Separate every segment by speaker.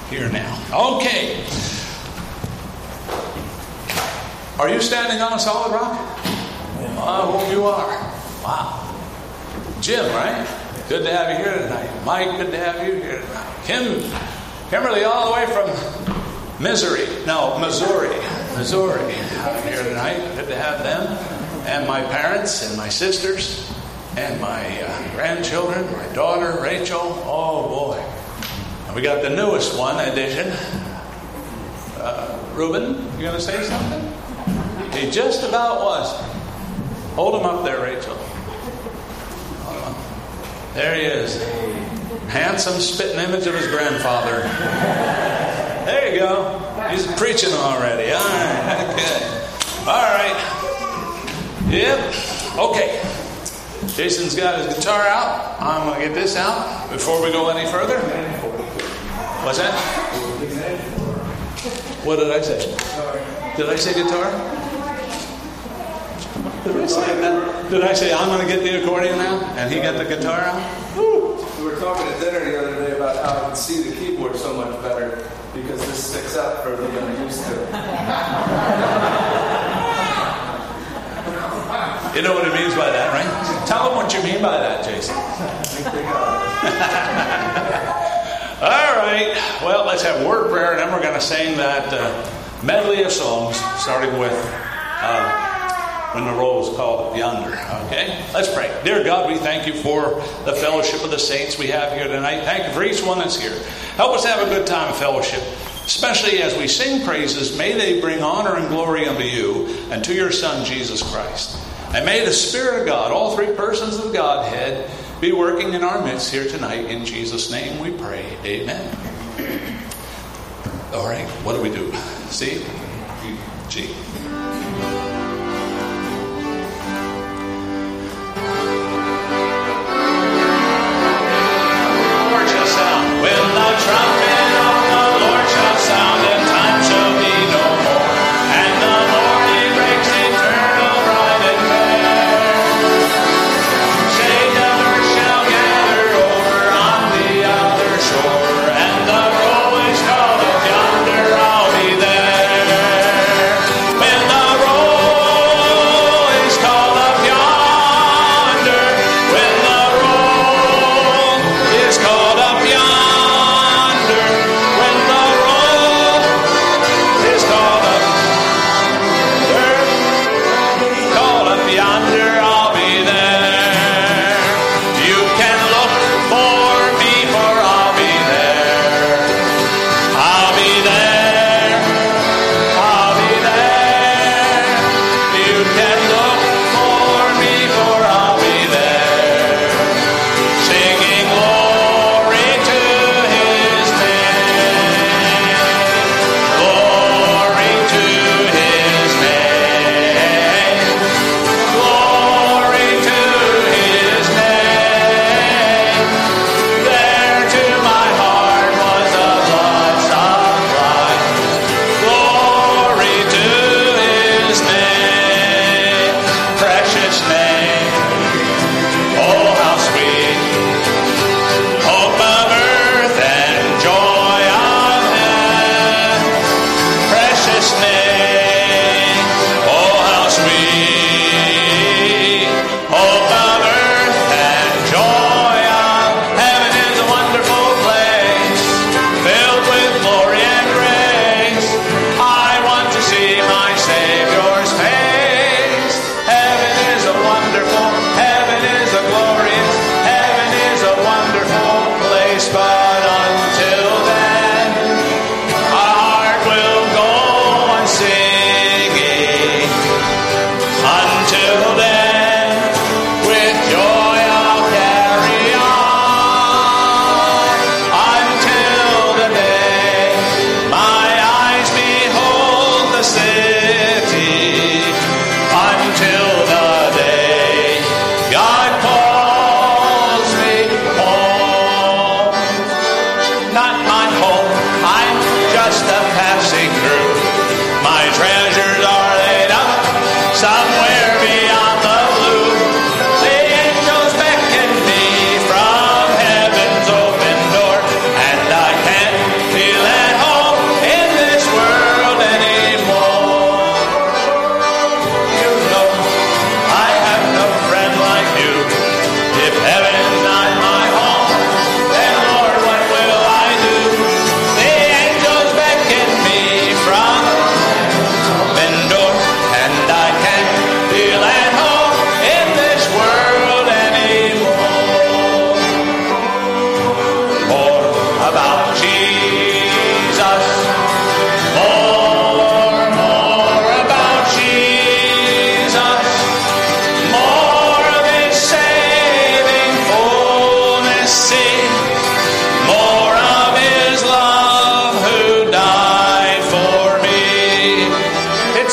Speaker 1: here now. Okay. Are you standing on a solid rock? I hope you are. Wow. Jim, right? Good to have you here tonight. Mike, good to have you here tonight. Kimberly, all the way from Missouri out here tonight. Good to have them. And my parents and my sisters and my grandchildren, my daughter, Rachel. Oh, boy. And we got the newest one addition. Reuben, you going to say something? He just about was. Hold him up there, Rachel. There he is. Handsome spitting image of his grandfather. There you go. He's preaching already. All right. Okay. All right. Yep. Okay. Jason's got his guitar out. I'm going to get this out before we go any further. What's that? What did I say? Did I say guitar? Did I say I'm going to get the accordion now and he got the guitar out?
Speaker 2: Woo. We were talking at dinner the other day about how I can see the keyboard so much better because this sticks out further than I used to.
Speaker 1: You know what it means by that, right? Tell them what you mean by that, Jason.
Speaker 2: I think they got it.
Speaker 1: All right. Well, let's have word prayer, and then we're going to sing that medley of songs, starting with When the Roll is Called Up Yonder. Okay? Let's pray. Dear God, we thank you for the fellowship of the saints we have here tonight. Thank you for each one that's here. Help us have a good time of fellowship, especially as we sing praises. May they bring honor and glory unto you and to your Son, Jesus Christ. And may the Spirit of God, all three persons of the Godhead, be working in our midst here tonight. In Jesus' name we pray. Amen. All right, what do we do? C? G. Lord shall sound. When the trumpet of the Lord shall sound, and time shall be no more. And the morning breaks eternal, bright and fair. Sailors shall gather over on the other shore, and the roll is called up yonder, I'll be there. When the roll is called up yonder, when the roll is called up yonder, when the roll is called up yonder, I'll be there. You can look for me, for I'll be there. I'll be there. I'll be there. You can look for me, for I'll be there. Singing glory to his name. Glory to his name. Glory to his name. There to my heart was a blood-stained light. Glory to his name. Precious name. Oh, how sweet. Hope of earth and joy of heaven. Precious name. Oh, how sweet. Hope of earth and joy of heaven is a wonderful place, filled with glory and grace. I want to see my Savior's face. Heaven is a wonderful, heaven is a glorious, heaven is a wonderful place. But until then, our heart will go on singing. Until then, with joy I'll carry on. Until the day my eyes behold the city. Until the day God calls me home. Not my home, I'm just a passing through. My treasures are laid up somewhere beyond the blue. The angels beckon me from heaven's open door, and I can't be left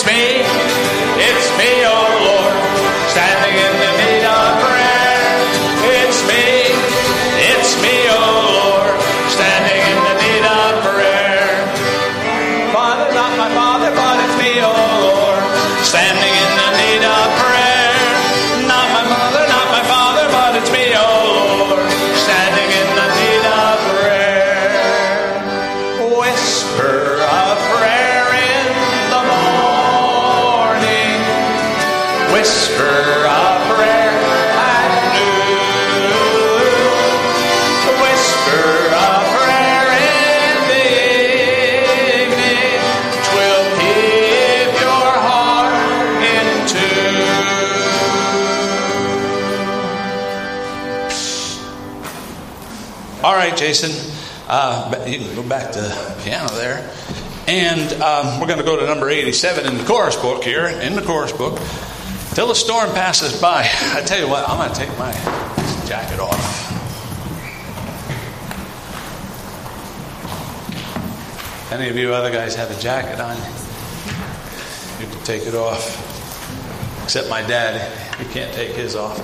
Speaker 1: It's me, oh Lord, standing in the need of prayer. It's me, oh Lord, standing in the need of prayer. Father, not my father, but it's me, oh Lord, standing in the need of prayer. Not my mother, not my father, but it's me, oh Lord, standing in the need of prayer. Whisper a prayer in the morning. Whisper a prayer at noon. Whisper a prayer in the evening. 'Twill keep your heart in tune. All right, Jason. You can go back to the piano there. And we're going to go to number 87 in the chorus book here. In the chorus book. Till the storm passes by. I tell you what, I'm going to take my jacket off. Any of you other guys have a jacket on? You can take it off. Except my dad. He can't take his off.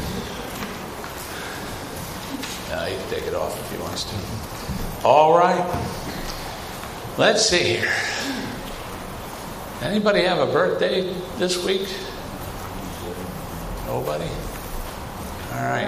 Speaker 1: No, he can take it off if he wants to. All right. Let's see here. Anybody have a birthday this week? Nobody? All right.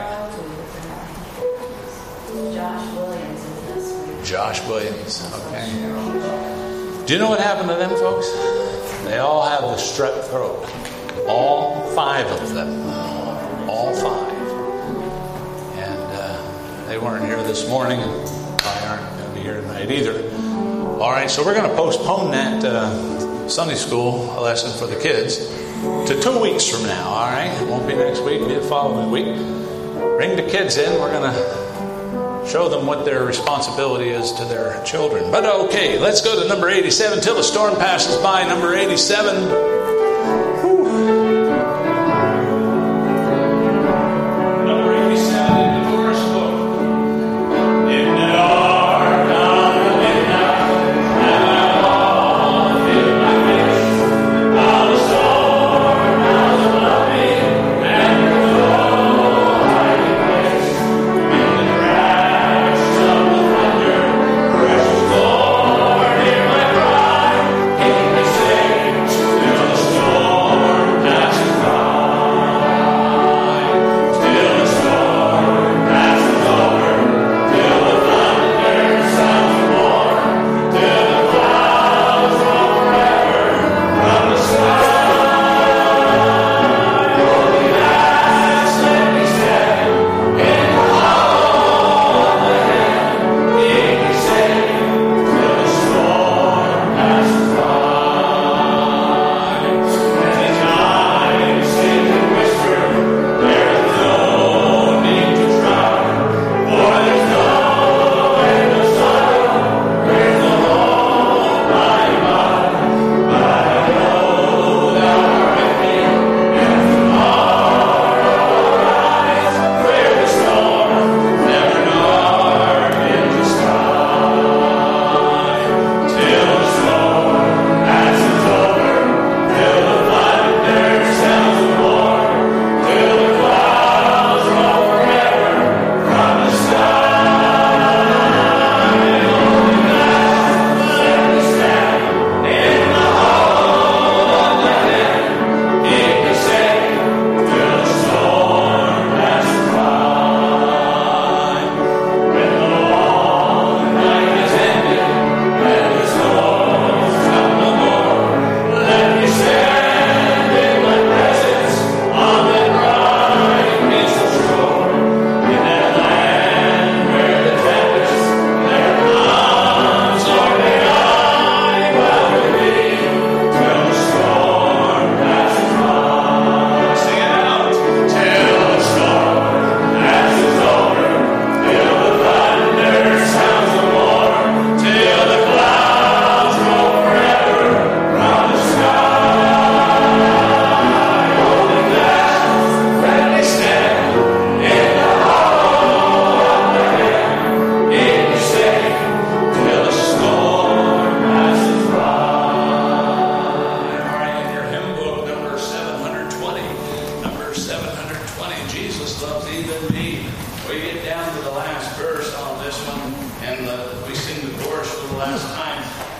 Speaker 3: Josh Williams is this week.
Speaker 1: Josh Williams. Okay. Do you know what happened to them folks? They all have the strep throat. All 5 of them. All 5. And they weren't here this morning. Probably aren't going to be here tonight either. All right, so we're going to postpone that Sunday school lesson for the kids to 2 weeks from now. All right, it won't be next week, it'll be the following week. Bring the kids in. We're going to show them what their responsibility is to their children. But okay, let's go to number 87. Till the storm passes by. Number 87.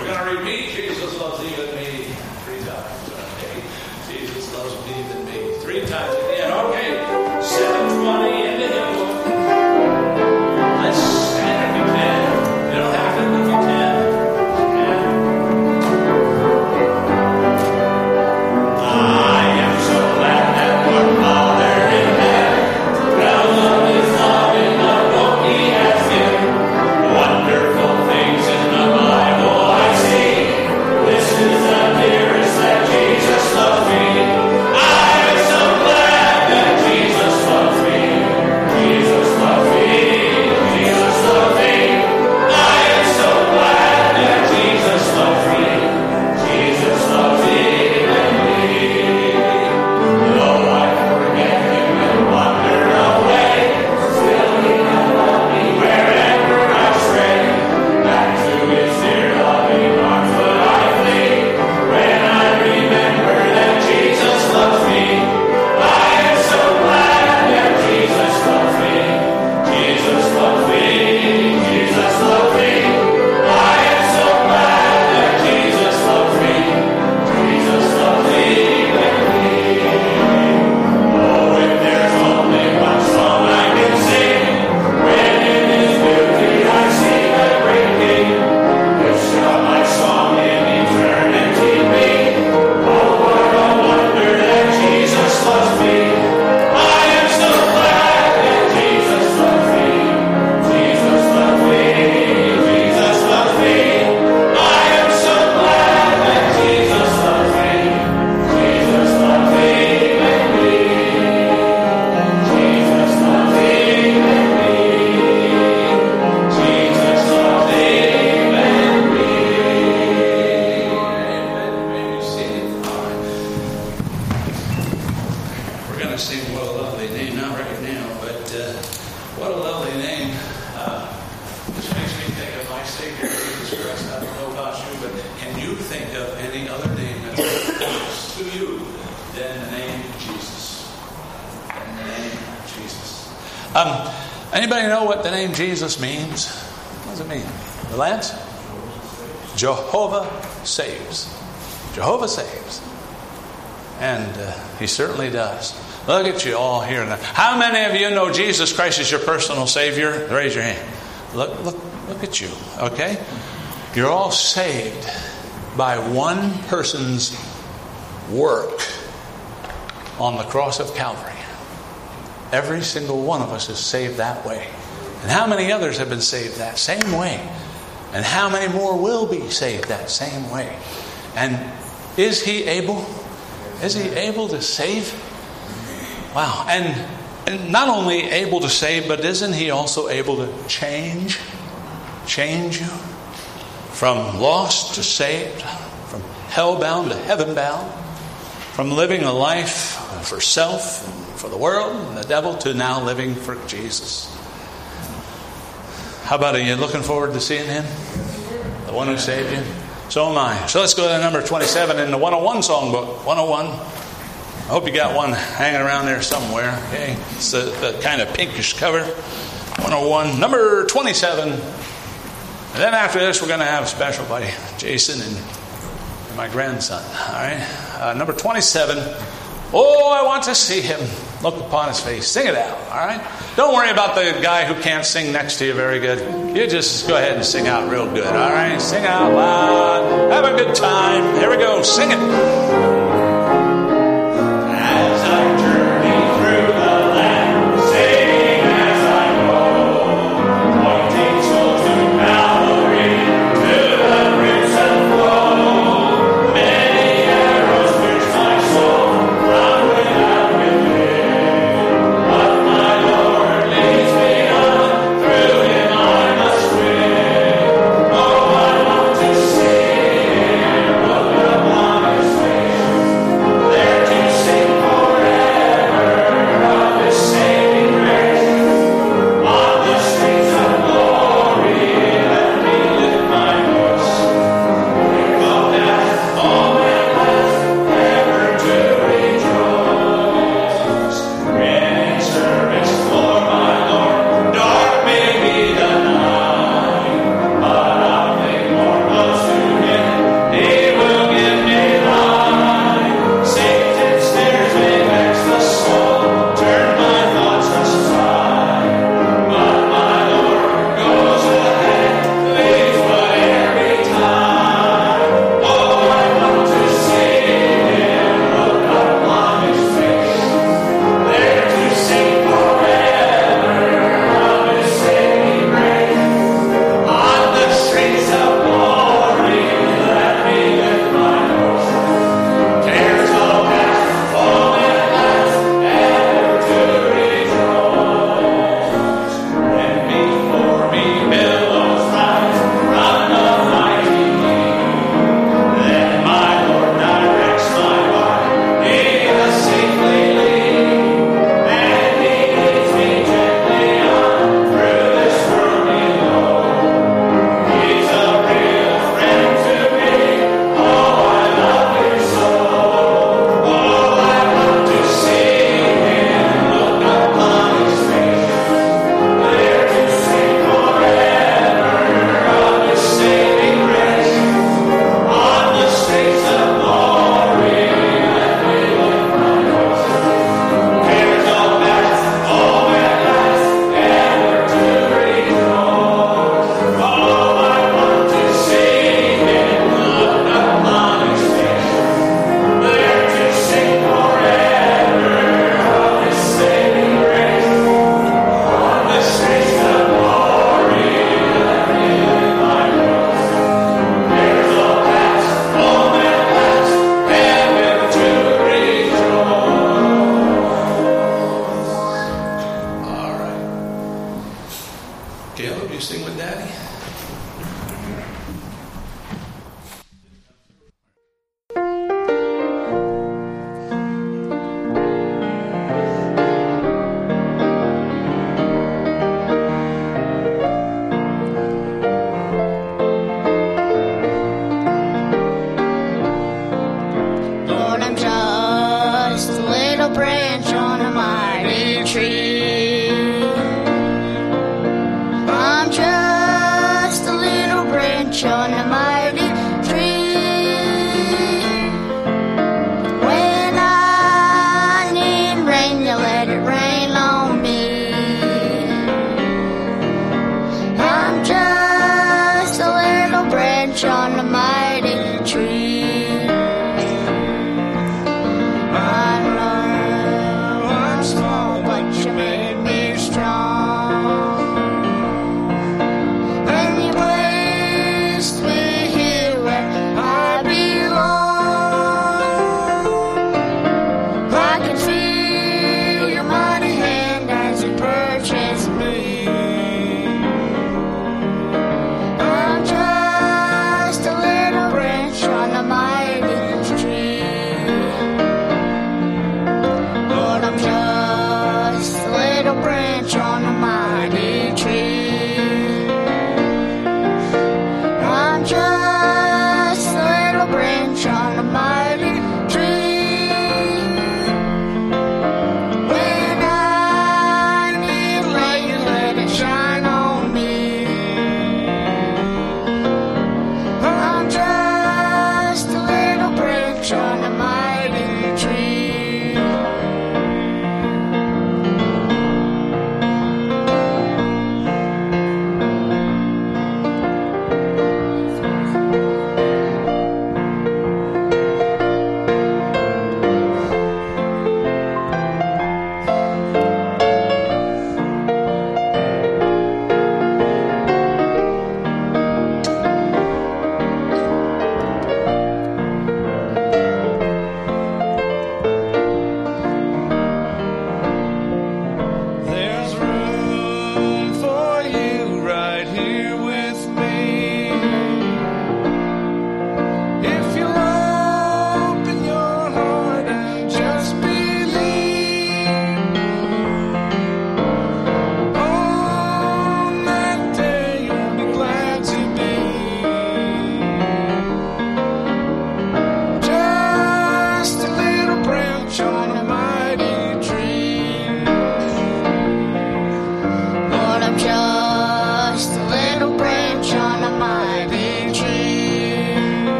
Speaker 4: We're going to repeat Jesus loves even me 3 times. Okay? Jesus loves me even me 3 times again. Okay. 720 in the hymn book. Let's stand if you can. You don't have to if you can. I am so glad that our Father in heaven, well of His loving love, what He has given. Wonderful things in the Bible I see. This is the dearest that Jesus loves me. I am so glad that Jesus loves me. Jesus loves me. Jesus loves me. I am so glad that Jesus loves me. Jesus loves me. Though I forget Him and wander away, still He can love me wherever I stray. Back to His dear loving arms would I flee. When I remember that Jesus loves me, I am so glad that Jesus loves me. Jesus loves me. Jesus loves me. I am so glad that Jesus loves me. Jesus loves me. Oh, if there's only one song I can sing, when in His beauty I see the great King, if shall my song in eternity be. Oh, what a wonder that Jesus loves me. I am so glad that Jesus loves me. Jesus loves me. Jesus loves me. I am so glad that Jesus loves me. Jesus loves me. Jesus loves even me. Jesus loves even me. Amen. May you see it. All right. We're going to sing What a Lovely Name, not right now, but what a lovely name. This makes me think of my Savior, Jesus Christ. I don't know about you, but can you think of any other name that's close to you than the name Jesus? Than the name Jesus. Anybody know what the name Jesus means? What does it mean? Lance? Jehovah saves. Jehovah saves. And He certainly does. Look at you all here now. How many of you know Jesus Christ is your personal Savior? Raise your hand. Look at you, okay? You're all saved by one person's work on the cross of Calvary. Every single one of us is saved that way. And how many others have been saved that same way? And how many more will be saved that same way? And is He able? Is He able to save? Wow. And not only able to save, but isn't He also able to change you from lost to saved, from hell-bound to heaven-bound, from living a life for self and for the world and the devil to now living for Jesus. How about, are you looking forward to seeing Him? The one who saved you? So am I. So let's go to number 27 in the 101 songbook. 101. I hope you got one hanging around there somewhere. Okay, it's the kind of pinkish cover. 101, number 27. And then after this, we're going to have a special by Jason and my grandson. All right, number 27. Oh, I want to see Him. Look upon His face. Sing it out. All right. Don't worry about the guy who can't sing next to you very good. You just go ahead and sing out real good. All right. Sing out loud. Have a good time. Here we go. Sing it. As I journey through the land, singing as I go, pointing souls to Calvary, to the crimson flow. Many arrows pierce my soul, from without within. But my Lord leads me on, through Him I must win. Oh, I want to see Him, look upon His face.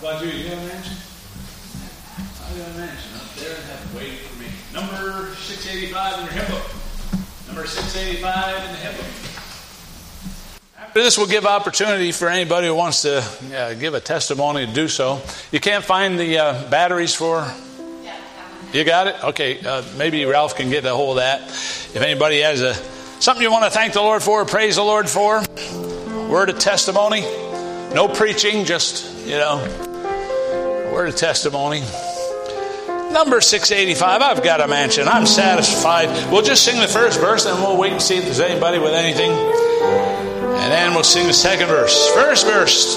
Speaker 4: About you, you have a mansion? I got a mansion up there and have waiting for me. Number 685 in your hymn book. Number 685 in the hymn book. After this, we'll give opportunity for anybody who wants to give a testimony to do so. You can't find the batteries for... You got it? Okay, maybe Ralph can get a hold of that. If anybody has something you want to thank the Lord for, praise the Lord for, word of testimony. No preaching, just, word of testimony. Number 685, I've got a mansion. I'm satisfied. We'll just sing the first verse, and we'll wait and see if there's anybody with anything. And then we'll sing the second verse. First verse.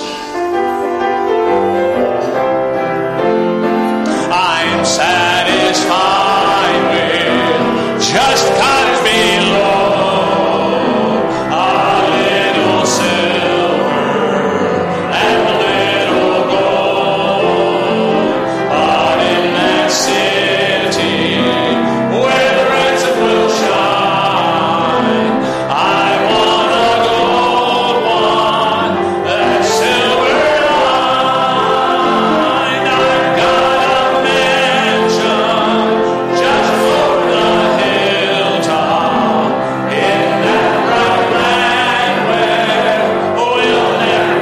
Speaker 4: I'm satisfied with just cottage below, a little silver and a little gold. But in that city where the ransom will shine, I want a gold one, that silver line. I've got a mansion just over the hilltop in that bright land where we'll never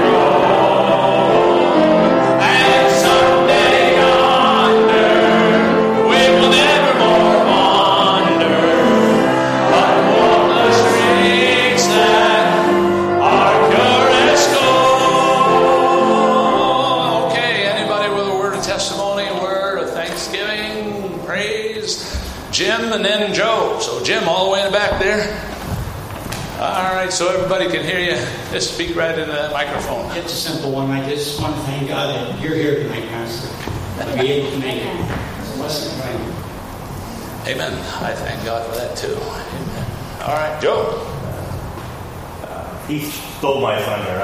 Speaker 4: grow. And someday yonder we will never more wander, but walk the streets that are pure as gold. Okay, anybody with a word of testimony, a word of thanksgiving, praise? Jim and then Joe. So Jim all the way in the back there. All right, so everybody can hear you. Just speak right into that microphone.
Speaker 5: It's a simple one. I just want to thank God that you're here tonight, Pastor. To be able to make it. It's a blessing, right?
Speaker 4: Amen. I thank God for that too. Amen. All right, Joe.
Speaker 6: He stole my thunder.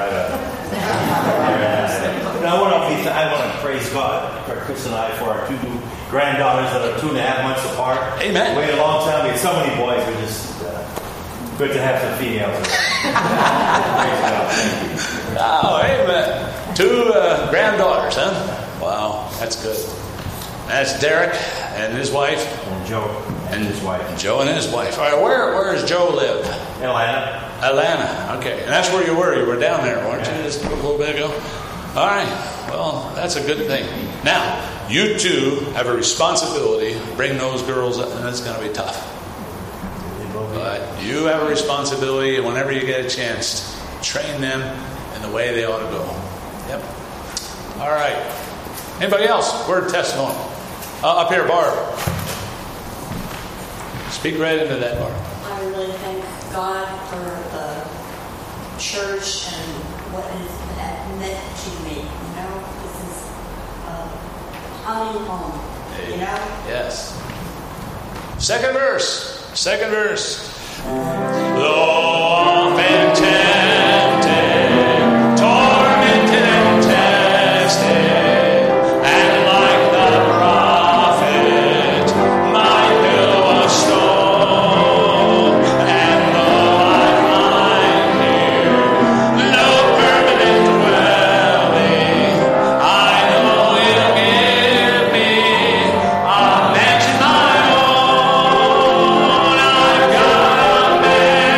Speaker 6: I want to praise God for Chris and I for our two granddaughters that are 2.5 months apart.
Speaker 4: Amen.
Speaker 6: We waited a long time. We had so many boys. We're just good to have some females around. Praise God. Thank you.
Speaker 4: Oh, amen. 2 granddaughters, huh? Wow, that's good. That's Derek and his wife.
Speaker 6: And Joe and his wife.
Speaker 4: And Joe and his wife. All right, where does Joe live? Atlanta. Okay. And that's where you were. You were down there, weren't you, just a little bit ago? All right. Well, that's a good thing. Now, you two have a responsibility to bring those girls up, and that's going to be tough. But you have a responsibility, and whenever you get a chance, train them in the way they ought to go. Yep. All right. Anybody else? Word of testimony. Up here, Barb. Speak right into that, Barb.
Speaker 3: I really thank God for the church and what has meant to me. This is coming home.
Speaker 4: Yes. Second verse. Though often tempted, tormented and tested, and like the prophet, my pillow was stone. And though I find here no permanent dwelling, I know He'll give me a mansion my own. I've got a mansion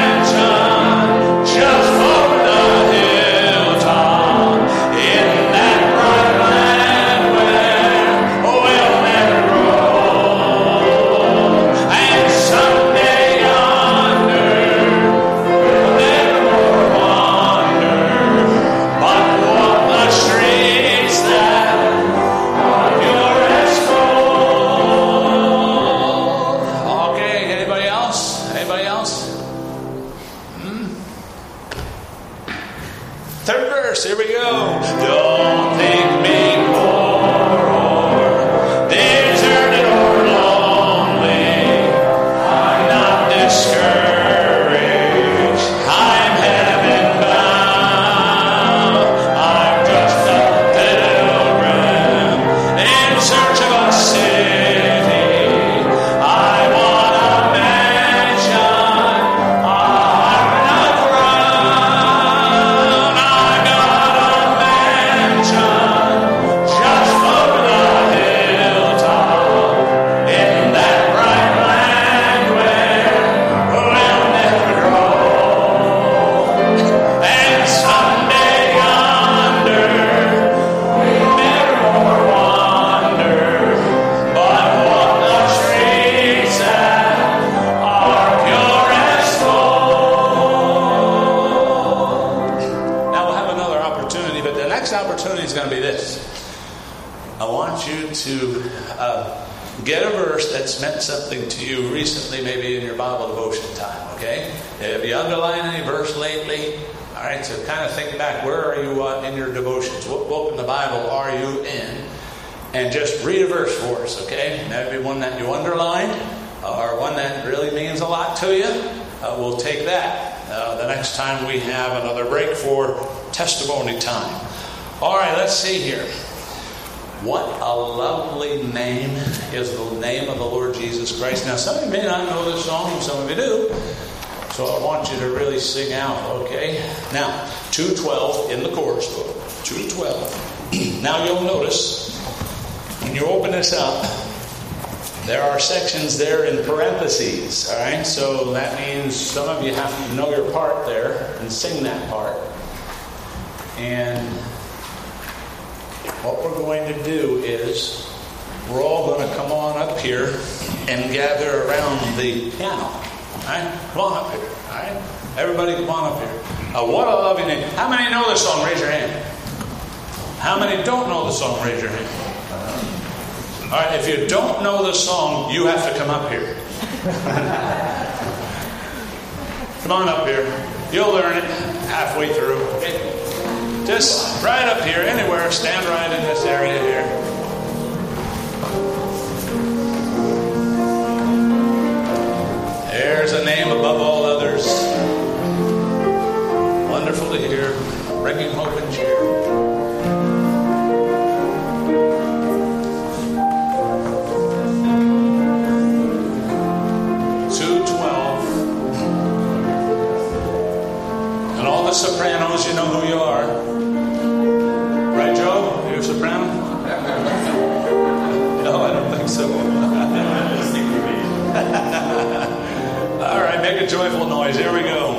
Speaker 4: I want you to get a verse that's meant something to you recently, maybe in your Bible devotion time, okay? Have you underlined any verse lately? All right, so kind of think back, where are you in your devotions? What book in the Bible are you in? And just read a verse for us, okay? Maybe one that you underlined or one that really means a lot to you. We'll take that the next time we have another break for testimony time. All right, let's see here. What a lovely name is the name of the Lord Jesus Christ. Now, some of you may not know this song, some of you do. So I want you to really sing out, okay? Now, 2:12 in the chorus book. 2:12. Now you'll notice, when you open this up, there are sections there in parentheses, all right? So that means some of you have to know your part there and sing that part. And what we're going to do is we're all going to come on up here and gather around the piano. All right? Come on up here. All right? Everybody come on up here. What a lovely name. How many know this song? Raise your hand. How many don't know the song? Raise your hand. All right, if you don't know the song, you have to come up here. Come on up here. You'll learn it halfway through. Okay? Just right up here, anywhere. Stand right in this area here. There's a name above all others. Wonderful to hear. Bringing hope and cheer. Sopranos, you know who you are. Right, Joe? You're a soprano? No, I don't think so. All right, make a joyful noise. Here we go.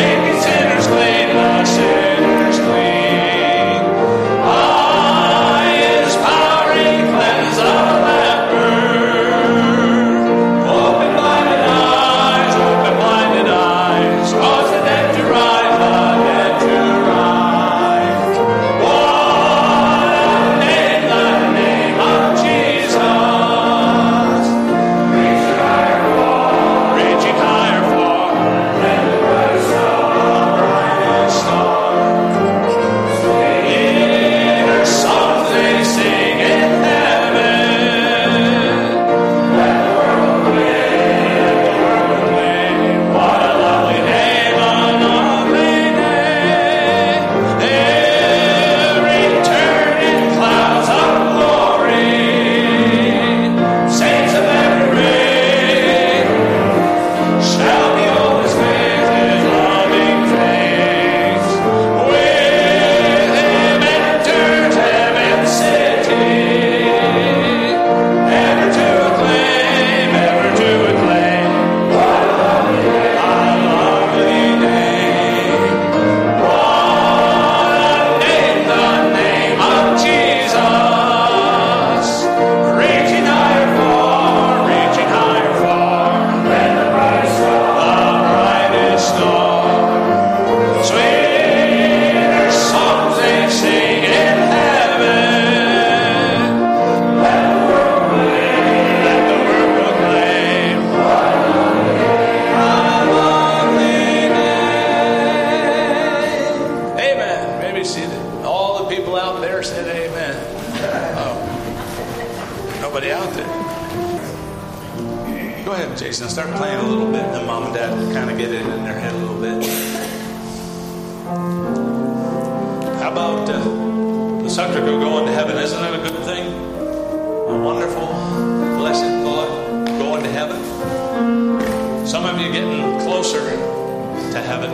Speaker 1: I
Speaker 4: out there said amen. Oh, nobody out there. Go ahead, Jason. Start playing a little bit, and then Mom and Dad kind of get it in their head a little bit. How about the subject of going to heaven? Isn't that a good thing? A wonderful, blessed thought, going to heaven. Some of you getting closer to heaven.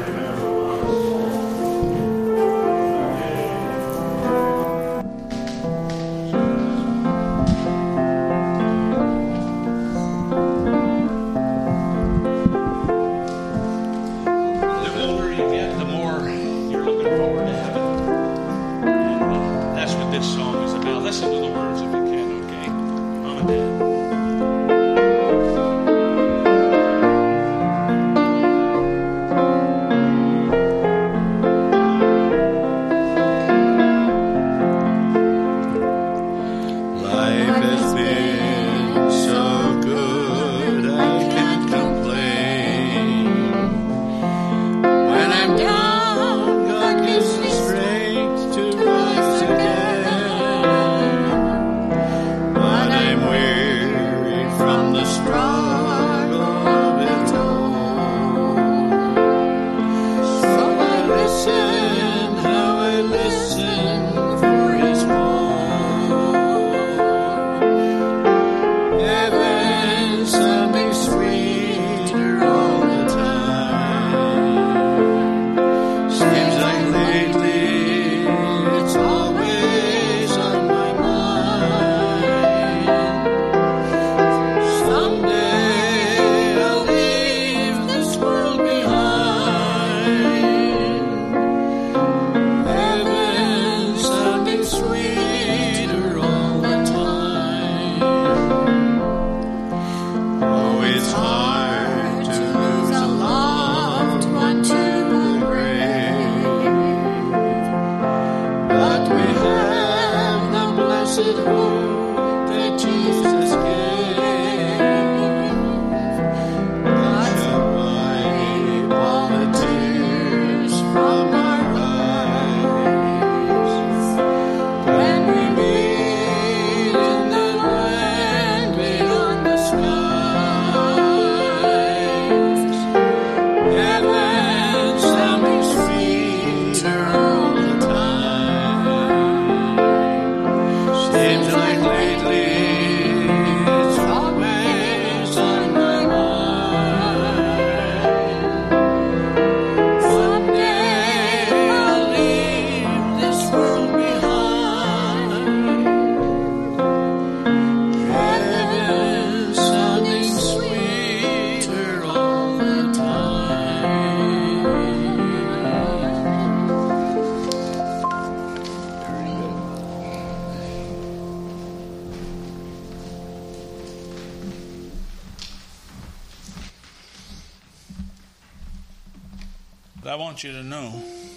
Speaker 4: I want you to know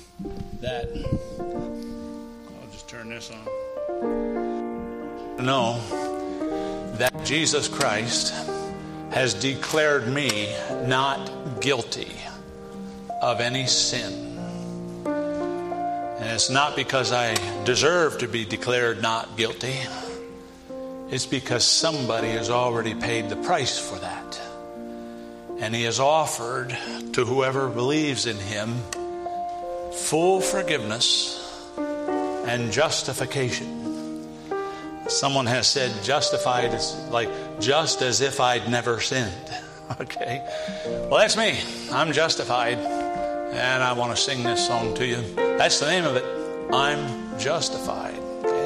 Speaker 4: that, I'll just turn this on. Know that Jesus Christ has declared me not guilty of any sin. And it's not because I deserve to be declared not guilty. It's because somebody has already paid the price for that. And he has offered to whoever believes in him full forgiveness and justification. Someone has said justified is like just as if I'd never sinned. Okay? Well, that's me. I'm justified. And I want to sing this song to you. That's the name of it. I'm justified.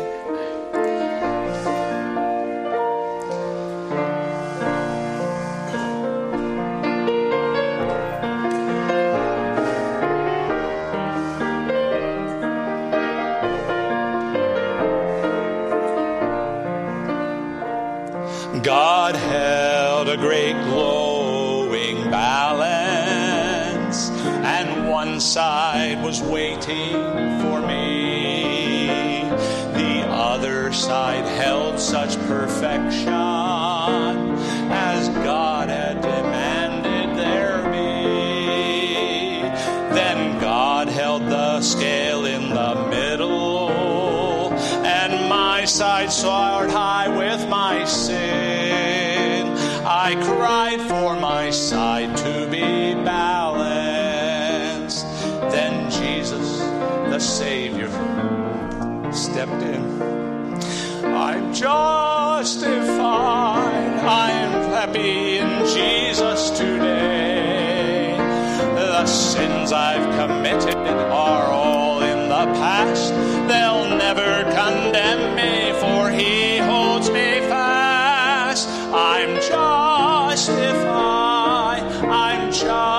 Speaker 4: God held a great glowing balance, and one side was waiting for me. The other side held such perfection as God had demanded there be. Then God held the scale in the middle,
Speaker 1: side soared high with my sin. I cried for my side to be balanced. Then Jesus, the Savior, stepped in. I'm justified. I'm happy in Jesus today. The sins I've committed are all in the past. They'll never condemn me, for He holds me fast. I'm justified. I'm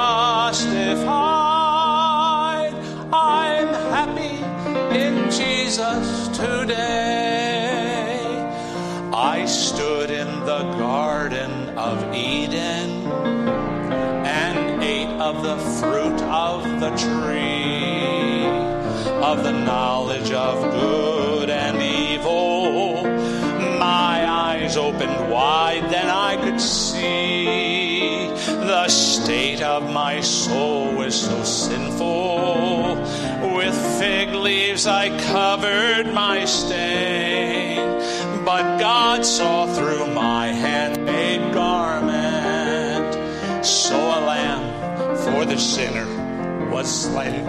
Speaker 1: justified. I'm happy in Jesus today. I stood in the Garden of Eden and ate of the fruit of the tree, of the knowledge of good and evil. My eyes opened wide, then I could see the state of my soul was so sinful. With fig leaves I covered my stain, but God saw through my handmade garment. So a lamb for the sinner was slain.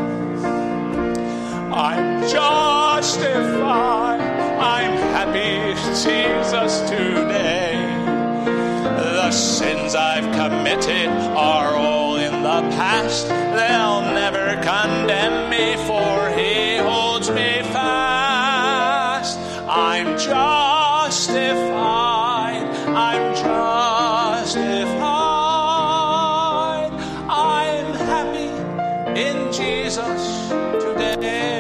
Speaker 1: I'm justified. I'm happy, Jesus, today. The sins I've committed are all in the past. They'll never condemn me, for He holds me fast. I'm justified. I'm justified. I'm happy in Jesus today.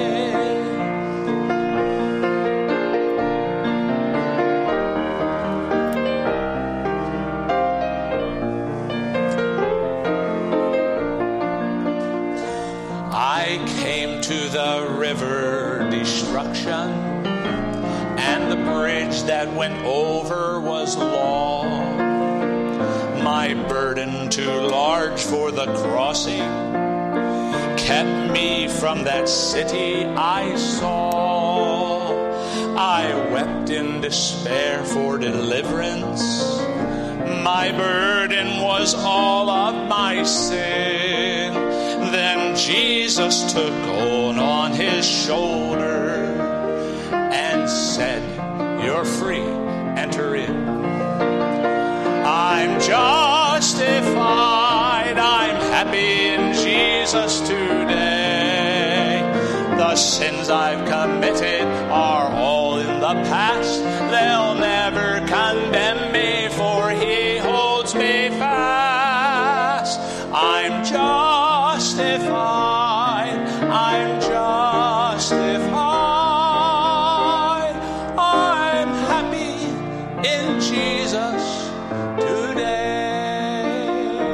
Speaker 1: I came to the river destruction, and the bridge that went over was long. My burden too large for the crossing kept me from that city I saw. I wept in despair for deliverance. My burden was all of my sin. Then Jesus took on His shoulder and said, "You're free, enter in." I'm justified. I'm happy in Jesus today. The sins I've committed are all in the past. They'll never condemn me, for He holds me fast. I'm justified. I'm justified. I'm happy in Jesus today.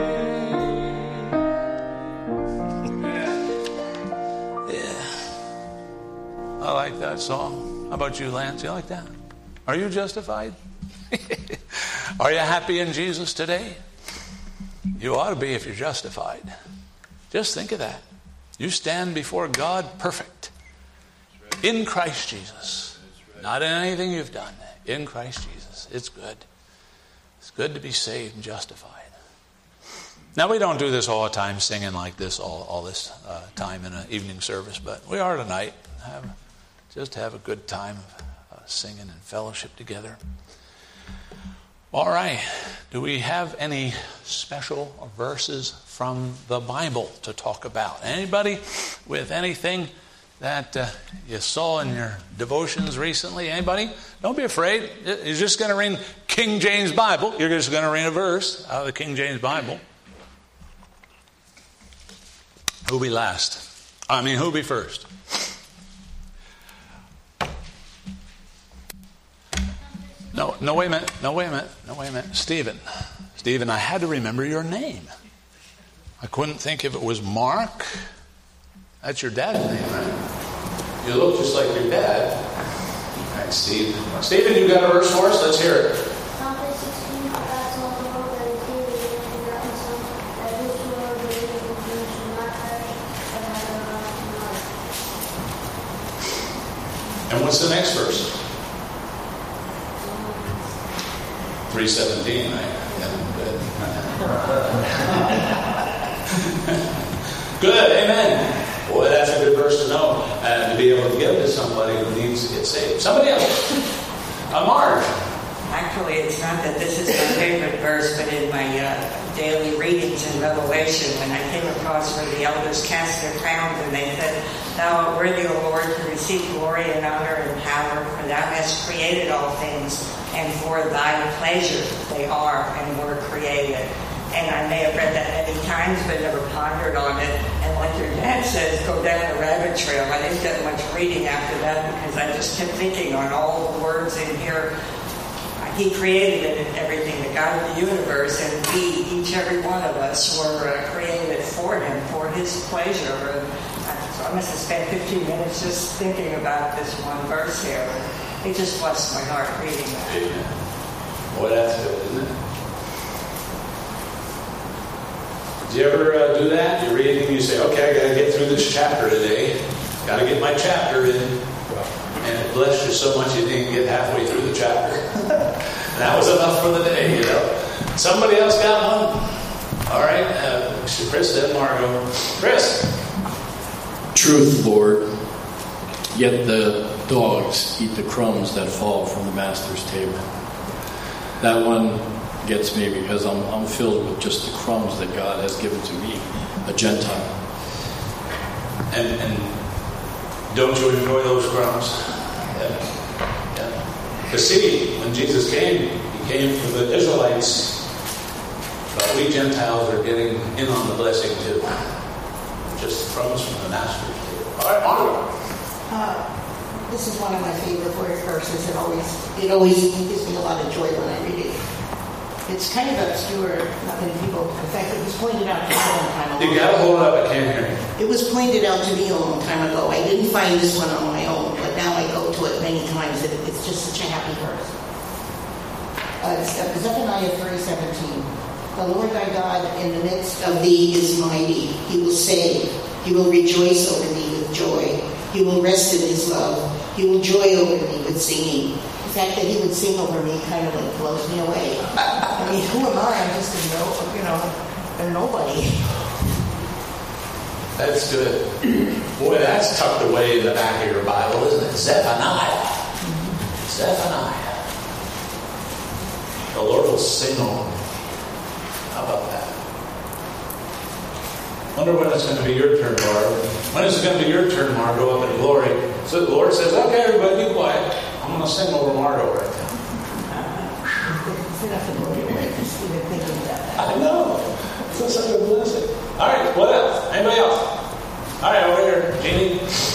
Speaker 1: Yeah. I like that song. How about you, Lance? You like that? Are you justified? Are you happy in Jesus today? You ought to be if you're justified. Just think of that. You stand before God perfect. In Christ Jesus. Not in anything you've done. In Christ Jesus. It's good. It's good to be saved and justified. Now, we don't do this all the time, singing like this all this time in an evening service, but we are tonight. Just have a good time singing and fellowship together. All right. Do we have any special verses from the Bible to talk about? Anybody with anything that you saw in your devotions recently? Anybody? Don't be afraid. You're just going to read King James Bible. You're just going to read a verse out of the King James Bible. Who'll be last? Who'll be first? No, wait a minute. Stephen, I had to remember your name. I couldn't think if it was Mark. That's your dad's name, right? You look just like your dad. All right, Steve. Stephen, you got a verse for us? Let's hear it.
Speaker 7: Psalm 16, God so loved the world that He gave His only begotten Son, that whosoever believeth in Him should not perish, but have everlasting life.
Speaker 1: And what's the next verse?
Speaker 4: 3:17, right? Yeah, good. Good, amen. Boy, that's a good verse to know and to be able to give to somebody who needs to get saved. Somebody else. Marge.
Speaker 8: Actually, it's not that this is my favorite verse, but in my daily readings in Revelation, when I came across where the elders cast their crowns and they said, "Thou art worthy, O Lord, to receive glory and honor and power, for thou hast created all things, and for thy pleasure they are and were created." And I may have read that many times, but never pondered on it. And like your dad says, go down the rabbit trail. I didn't get much reading after that because I just kept thinking on all the words in here. He created it and everything, the God of the universe, and we, each every one of us, were created for Him, for His pleasure. And so I must have spent 15 minutes just thinking about this one verse here. It just blessed my heart reading that.
Speaker 4: Amen. Boy, that's good, isn't it? Do you ever do that? You're reading and you say, okay, I got to get through this chapter today. Got to get my chapter in. And it blessed you so much you didn't get halfway through the chapter. That was enough for the day, you know. Somebody else got one? All right. Chris, then Margot. Chris.
Speaker 9: Truth, Lord. Yet the dogs eat the crumbs that fall from the master's table. That one gets me because I'm filled with just the crumbs that God has given to me, a Gentile.
Speaker 4: And don't you enjoy those crumbs? Yeah. To see, when Jesus came, He came for the Israelites, but we Gentiles are getting in on the blessing too. Just crumbs from the master's table. All right, Margaret.
Speaker 10: This is one of my favorite verses. It always gives me a lot of joy when I read it. It's kind of obscure, not many people. In fact, it was pointed out to me a long time ago.
Speaker 4: You gotta hold up, I can't hear you.
Speaker 10: It was pointed out to me a long time ago. I didn't find this one on my own, but now I go to it many times. It's just such a happy verse. Zephaniah 3:17. The Lord thy God in the midst of thee is mighty. He will save. He will rejoice over thee with joy. He will rest in His love. He will joy over thee with singing. The fact that He would sing over me kind of like blows me away. I mean, who am I? I'm just a nobody.
Speaker 4: That's good. Boy, that's tucked away in the back of your Bible, isn't it? Zephaniah. Zephaniah. The Lord will sing over me. How about that? Wonder when it's going to be your turn, Barb. When is it going to be your turn, Margot, up in glory? So the Lord says, okay, everybody be quiet. I'm going to sing over Margot right now. I know. It's such a blessing. All right, what else? Anybody else? All right, over here, Jeannie.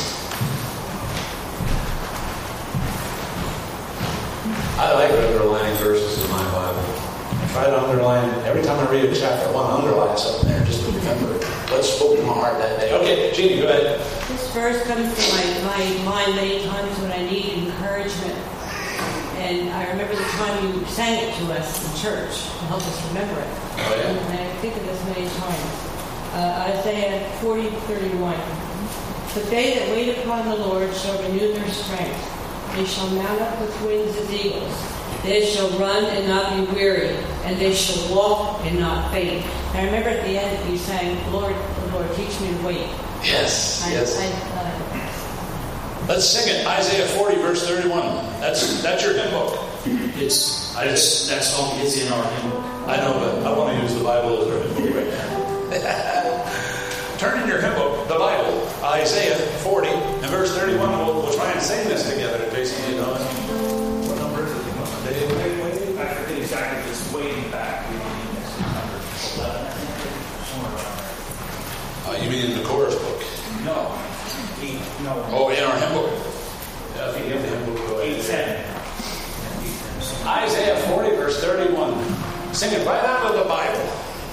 Speaker 4: I like underlining verses in my Bible. I try to underline it. Every time I read a chapter, I want to underline something there just to remember what spoke to my heart that day. Okay, Jeannie, go ahead.
Speaker 11: This verse comes to my mind many times when I need encouragement. And I remember the time you sang it to us in church to help us remember it.
Speaker 4: Oh, yeah?
Speaker 11: And I think of this many times. Isaiah 40:31. But they that wait upon the Lord shall renew their strength. They shall mount up with wings as eagles. They shall run and not be weary, and they shall walk and not faint. And I remember at the end you sang, Lord, teach me to wait.
Speaker 4: Yes, yes. Let's sing it. Isaiah 40, verse 31. That's your hymn book.
Speaker 5: That song is in our hymn book.
Speaker 4: I know, but I want to use the Bible as our hymn book right now. Turn in your hymn book, the Bible, Isaiah 40 and verse 31. We'll try and sing this together in case you know it. What number is it?
Speaker 6: I forget exactly. Just waiting back. We don't need this number. 11, I think. Somewhere around there.
Speaker 4: You mean in the chorus book?
Speaker 6: No.
Speaker 4: Oh, in our hymn book. Yeah, if you have the hymn book, go ahead.
Speaker 6: 8:10.
Speaker 4: Isaiah 40, verse 31. Sing it right out of the Bible.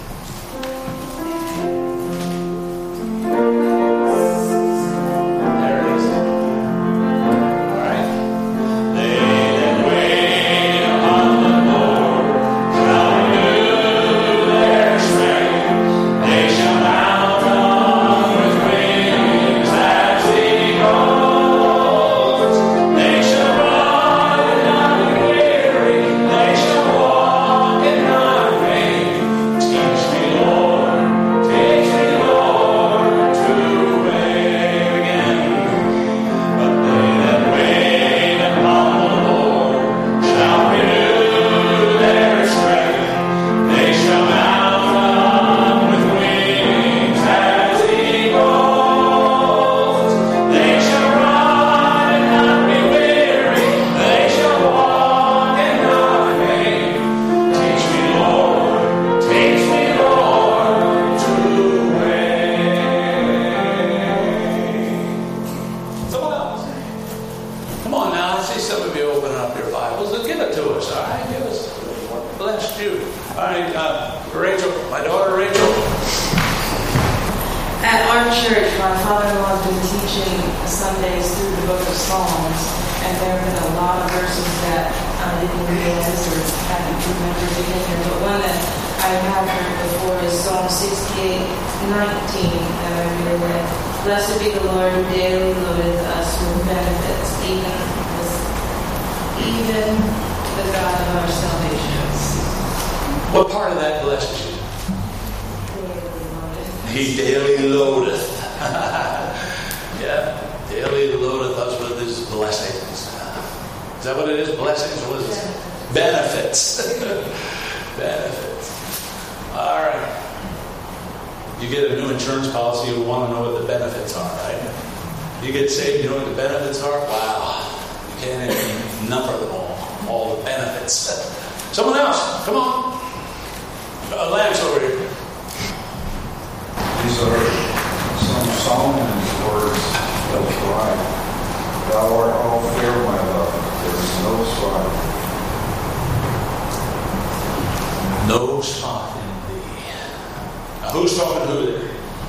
Speaker 4: There it is. All right. They that wait upon the Lord shall renew their strength. They shall mount on with wings as eagles. They shall run and not be weary. They shall walk us. All right, give us what blessed you. All right, Rachel, my daughter Rachel.
Speaker 12: At our church, my father-in-law has been teaching Sundays through the book of Psalms, and there have been a lot of verses that I didn't realize or hadn't remembered in here, but one that I have heard before is Psalm 68:19, and I read that, "Blessed be the Lord who daily loadeth us with benefits, even the God of our salvation."
Speaker 4: What part of that blessed you? He daily loadeth. Yeah, daily loadeth us with his blessings. Is that what it is? Blessings? Or what is it? Benefits. Benefits. All right. You get a new insurance policy, you want to know what the benefits are, right? You get saved, you know what the benefits are? Wow. You can't even number them all the benefits. Someone else, come on. Lance over here.
Speaker 13: These are some Solomon's words of pride. Thou art all fair, my love. There is no spot.
Speaker 4: No spot in thee. Now who's talking to who there?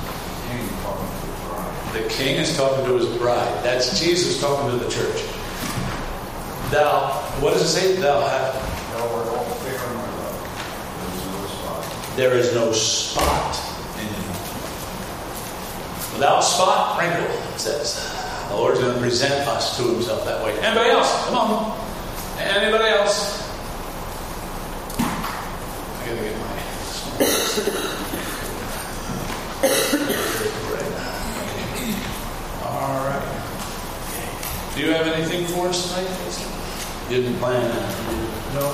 Speaker 4: The king is talking to his bride. That's Jesus talking to the church. Thou, what does it say? Thou art all fair, my love. There is no spot in you. Without spot, wrinkle, it says. The Lord's going to present us to himself that way. Anybody else? Come on. Anybody else? I got to get my All right. Do you have anything for us tonight? You didn't plan that. No.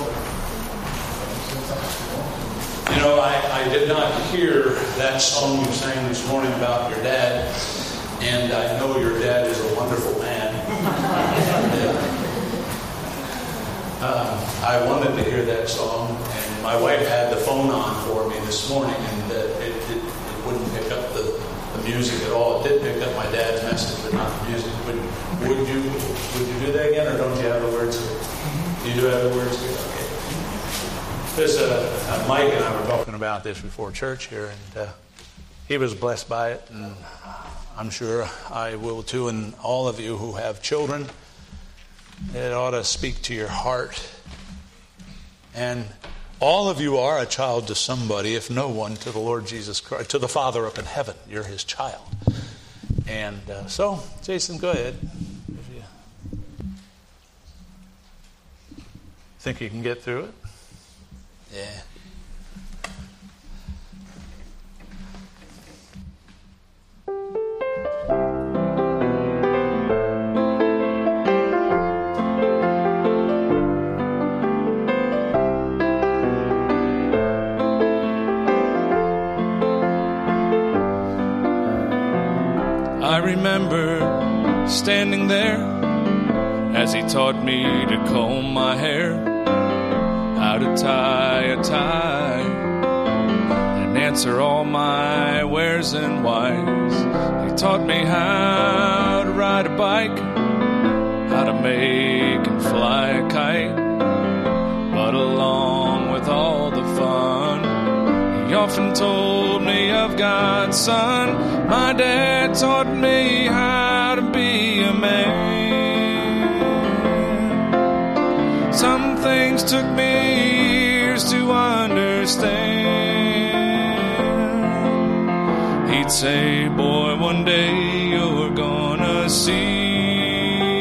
Speaker 4: You know, I did not hear that song you sang this morning about your dad, and I know your dad is a wonderful man. I wanted to hear that song, and my wife had the phone on for me this morning, and it wouldn't pick up the music at all. It did pick up my dad's message, but not the music. Would you do that again, or don't you have the words here? You do have the words here? Okay. This, Mike and I were talking about this before church here, and he was blessed by it, and I'm sure I will too, and all of you who have children, it ought to speak to your heart. And all of you are a child to somebody, if no one, to the Lord Jesus Christ, to the Father up in heaven. You're his child. And so, Jason, go ahead. If you think you can get through it? Yeah.
Speaker 14: I remember standing there as he taught me to comb my hair, how to tie a tie, and answer all my wheres and whys. He taught me how to ride a bike, how to make and fly a kite. But along with all the fun, he often told me of God's Son. My dad taught me how to be a man. Some things took me years to understand. He'd say, boy, one day you're gonna see.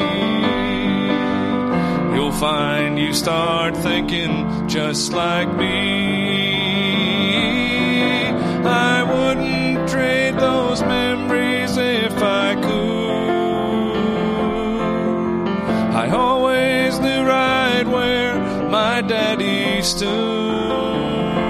Speaker 14: You'll find you start thinking just like me. I wouldn't trade those memories if I could. I always knew right where my daddy stood.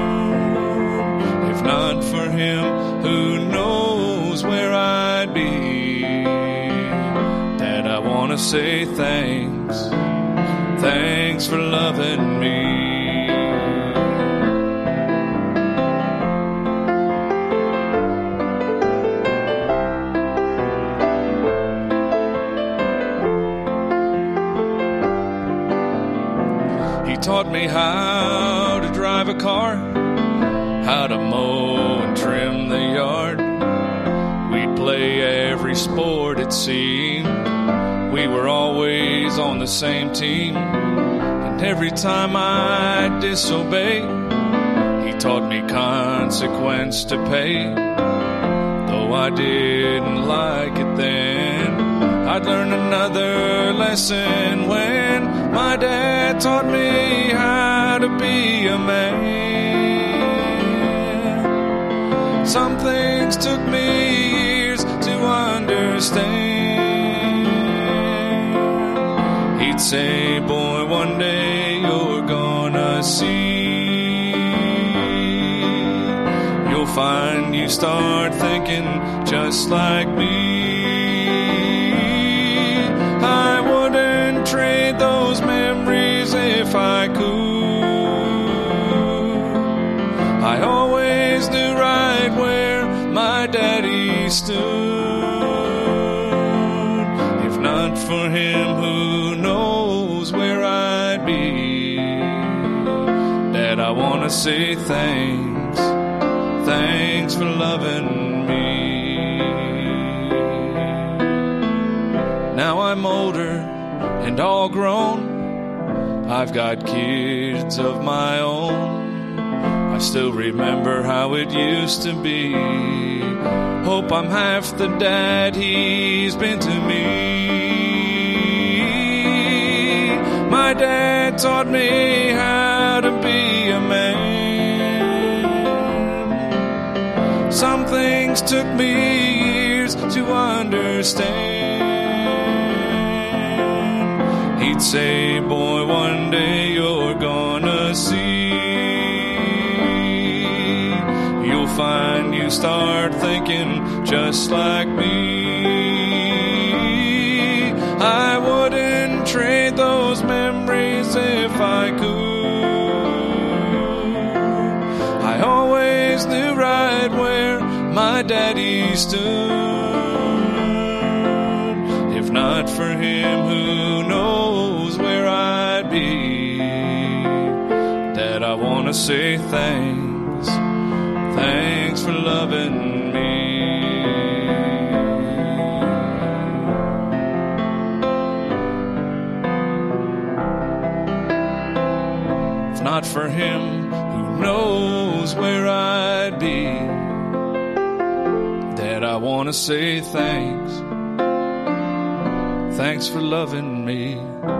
Speaker 14: If not for him, who knows where I'd be. Dad, I want to say thanks. Thanks for loving me. taught me how to drive a car, how to mow and trim the yard. We'd play every sport it seemed. We were always on the same team. And every time I'd disobey, he taught me consequence to pay. Though I didn't like it then, I'd learn another lesson when my dad taught me how to be a man. Some things took me years to understand. He'd say, boy, one day you're gonna see. You'll find you start thinking just like me. I wouldn't trade those memories if I could. I always knew right where my daddy stood. If not for him, who knows where I'd be. Dad, I want to say thanks. Thanks for loving me. Now I'm older and all grown. I've got kids of my own. I still remember how it used to be. Hope I'm half the dad he's been to me. My dad taught me how to be a man. Some things took me years to understand. He'd say, boy, one day you're gonna see. You'll find you start thinking just like me. I wouldn't trade those memories if I could. I always knew right where my daddy stood. If not for him, who knows where I'd be. Dad, I want to say thanks. Thanks for loving me. If not for him, who knows where I'd be. Dad, I want to say thanks. Thanks for loving me.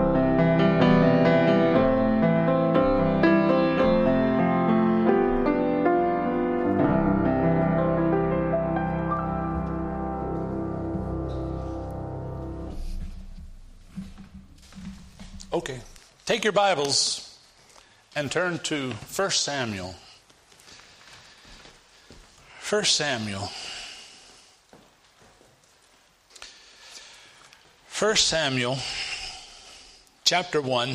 Speaker 15: Okay, take your Bibles and turn to 1 Samuel. 1 Samuel. 1 Samuel, chapter 1.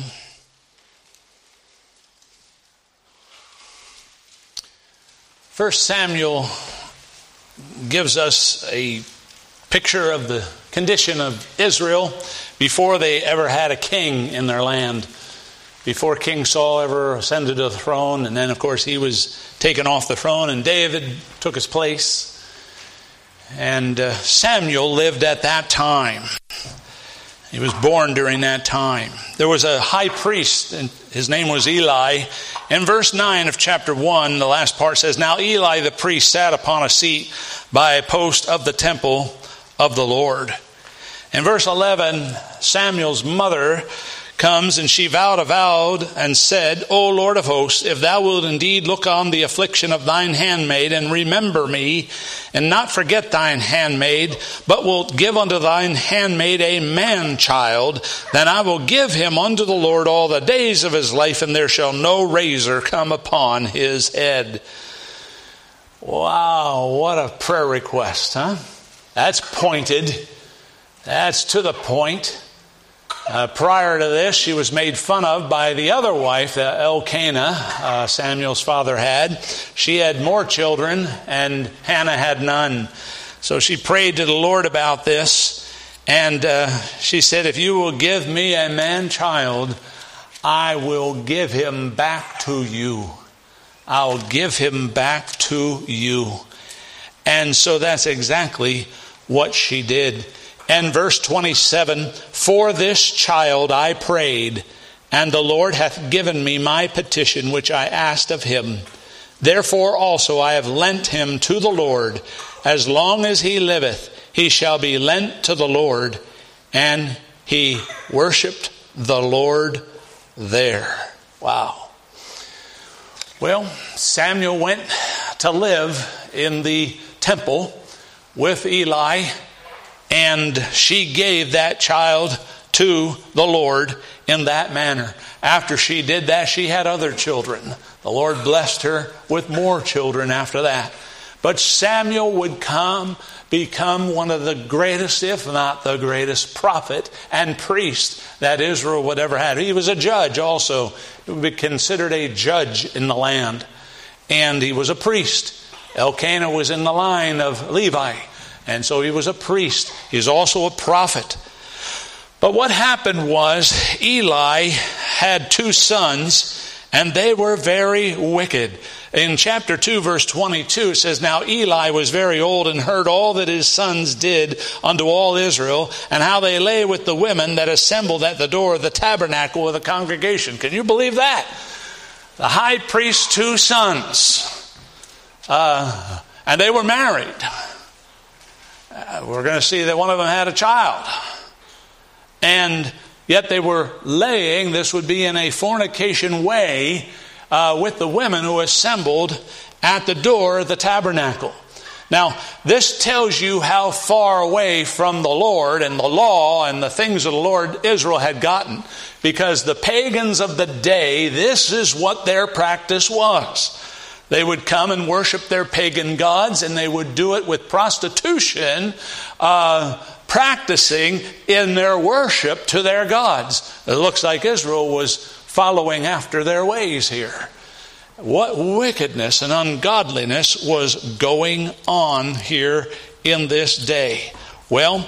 Speaker 15: First Samuel gives us a picture of the condition of Israel before they ever had a king in their land. Before King Saul ever ascended to the throne, and then of course he was taken off the throne and David took his place. And Samuel lived at that time. He was born during that time. There was a high priest, and his name was Eli. In verse 9 of chapter 1, the last part says, Now Eli the priest sat upon a seat by a post of the temple of the Lord. In verse 11, Samuel's mother comes, and she vowed a vow and said, O Lord of hosts, if thou wilt indeed look on the affliction of thine handmaid, and remember me, and not forget thine handmaid, but wilt give unto thine handmaid a man-child, then I will give him unto the Lord all the days of his life, and there shall no razor come upon his head. Wow, what a prayer request, huh? That's pointed. That's to the point. Prior to this, she was made fun of by the other wife, Elkanah, Samuel's father had. She had more children, and Hannah had none. So she prayed to the Lord about this, and she said, if you will give me a man-child, I will give him back to you. I'll give him back to you. And so that's exactly what she did. And verse 27, for this child I prayed, and the Lord hath given me my petition which I asked of him. Therefore also I have lent him to the Lord. As long as he liveth, he shall be lent to the Lord. And he worshipped the Lord there. Wow. Well, Samuel went to live in the temple with Eli, and she gave that child to the Lord in that manner. After she did that, she had other children. The Lord blessed her with more children after that. But Samuel would become one of the greatest, if not the greatest, prophet and priest that Israel would ever have. He was a judge also. He would be considered a judge in the land. And he was a priest. Elkanah was in the line of Levi. And so he was a priest. He was also a prophet. But what happened was Eli had two sons, and they were very wicked. In chapter 2, verse 22, it says, now Eli was very old and heard all that his sons did unto all Israel, and how they lay with the women that assembled at the door of the tabernacle of the congregation. Can you believe that? The high priest's two sons. And they were married. We're going to see that one of them had a child. And yet they were laying, this would be in a fornication way, with the women who assembled at the door of the tabernacle. Now, this tells you how far away from the Lord and the law and the things of the Lord Israel had gotten. Because the pagans of the day, this is what their practice was. They would come and worship their pagan gods, and they would do it with prostitution, practicing in their worship to their gods. It looks like Israel was following after their ways here. What wickedness and ungodliness was going on here in this day? Well,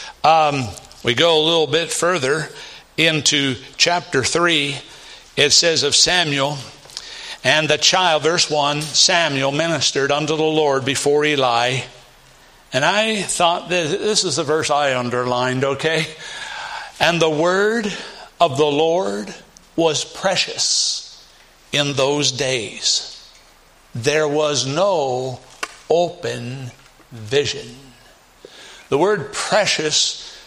Speaker 15: we go a little bit further into chapter 3. It says of Samuel, and the child, verse 1, Samuel ministered unto the Lord before Eli. And I thought, this is the verse I underlined, okay? And the word of the Lord was precious in those days. There was no open vision. The word precious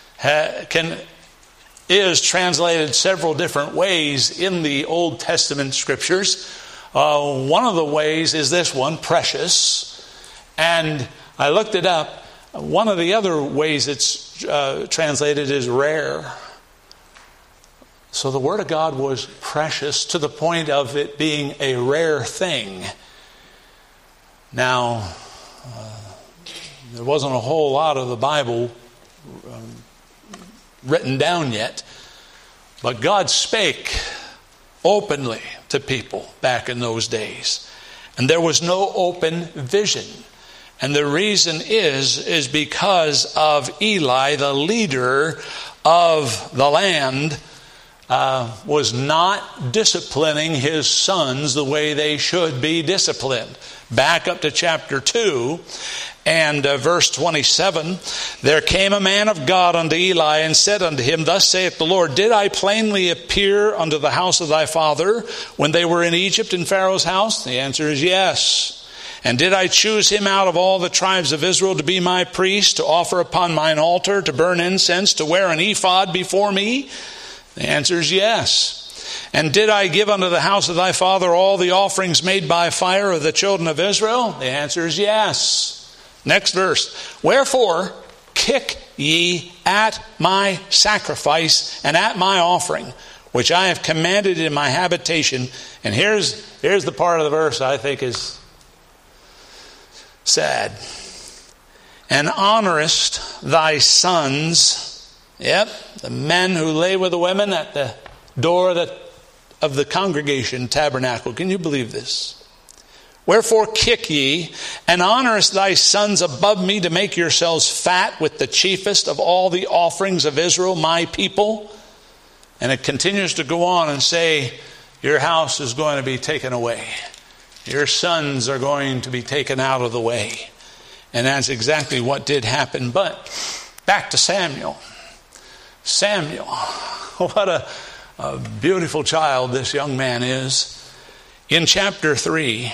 Speaker 15: is translated several different ways in the Old Testament scriptures. One of the ways is this one, precious. And I looked it up. One of the other ways it's translated is rare. So the Word of God was precious to the point of it being a rare thing. Now, there wasn't a whole lot of the Bible written down yet, but God spake openly to people back in those days. And there was no open vision. And the reason is because of Eli, the leader of the land, was not disciplining his sons the way they should be disciplined. Back up to chapter 2 and verse 27. There came a man of God unto Eli and said unto him, Thus saith the Lord, Did I plainly appear unto the house of thy father when they were in Egypt in Pharaoh's house? The answer is yes. And did I choose him out of all the tribes of Israel to be my priest, to offer upon mine altar, to burn incense, to wear an ephod before me? The answer is yes. And did I give unto the house of thy father all the offerings made by fire of the children of Israel? The answer is yes. Next verse. Wherefore kick ye at my sacrifice and at my offering, which I have commanded in my habitation. And here's the part of the verse I think is sad. And honorest thy sons. Yep, the men who lay with the women at the door of the congregation tabernacle. Can you believe this? Wherefore kick ye, and honorest thy sons above me, to make yourselves fat with the chiefest of all the offerings of Israel, my people. And it continues to go on and say, your house is going to be taken away. Your sons are going to be taken out of the way. And that's exactly what did happen. But back to Samuel. Samuel, what a beautiful child this young man is. In chapter 3,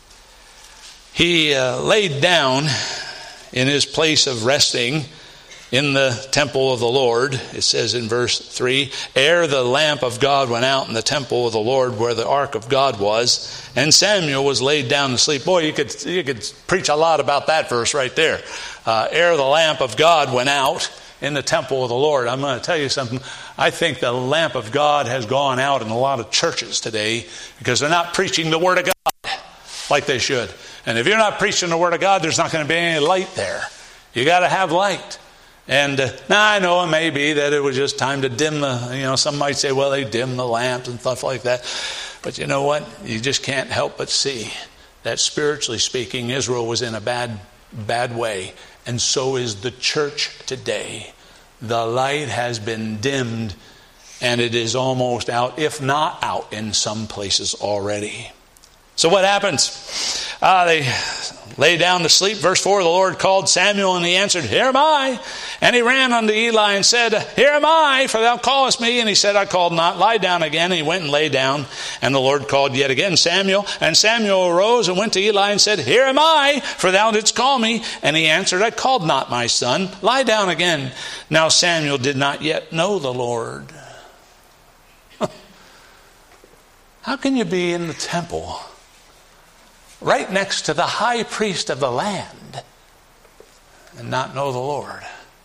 Speaker 15: he laid down in his place of resting in the temple of the Lord. It says in verse 3, ere the lamp of God went out in the temple of the Lord where the ark of God was, and Samuel was laid down to sleep. Boy, you could preach a lot about that verse right there. Ere the lamp of God went out in the temple of the Lord. I'm going to tell you something. I think the lamp of God has gone out in a lot of churches today because they're not preaching the Word of God like they should. And if you're not preaching the Word of God, there's not going to be any light there. You got to have light. And now I know it may be that it was just time to dim some might say, well, they dim the lamps and stuff like that. But you know what? You just can't help but see that spiritually speaking, Israel was in a bad way. And so is the church today. The light has been dimmed and it is almost out, if not out in some places already. So what happens? They lay down to sleep. Verse 4, the Lord called Samuel, and he answered, here am I. And he ran unto Eli and said, here am I, for thou callest me. And he said, I called not. Lie down again. And he went and lay down. And the Lord called yet again Samuel. And Samuel arose and went to Eli and said, here am I, for thou didst call me. And he answered, I called not, my son. Lie down again. Now Samuel did not yet know the Lord. How can you be in the temple right next to the high priest of the land and not know the Lord?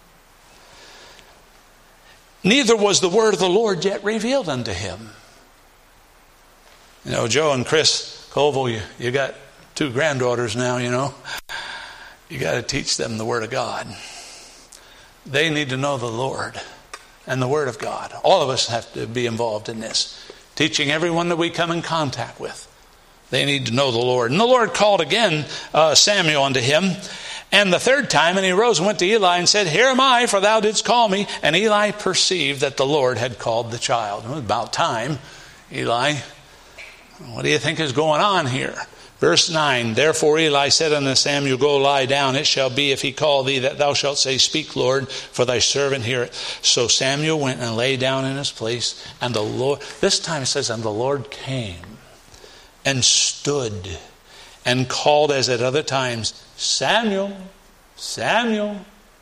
Speaker 15: Neither was the word of the Lord yet revealed unto him. You know, Joe and Chris Koval, you got 2 granddaughters now, you know. You got to teach them the Word of God. They need to know the Lord and the Word of God. All of us have to be involved in this. Teaching everyone that we come in contact with. They need to know the Lord. And the Lord called again Samuel unto him. And the third time, and he arose and went to Eli and said, here am I, for thou didst call me. And Eli perceived that the Lord had called the child. It was about time. Eli, what do you think is going on here? Verse 9, therefore Eli said unto Samuel, go lie down. It shall be, if he call thee, that thou shalt say, speak, Lord, for thy servant heareth. So Samuel went and lay down in his place. And the Lord, this time it says, and the Lord came and stood and called as at other times, Samuel, Samuel.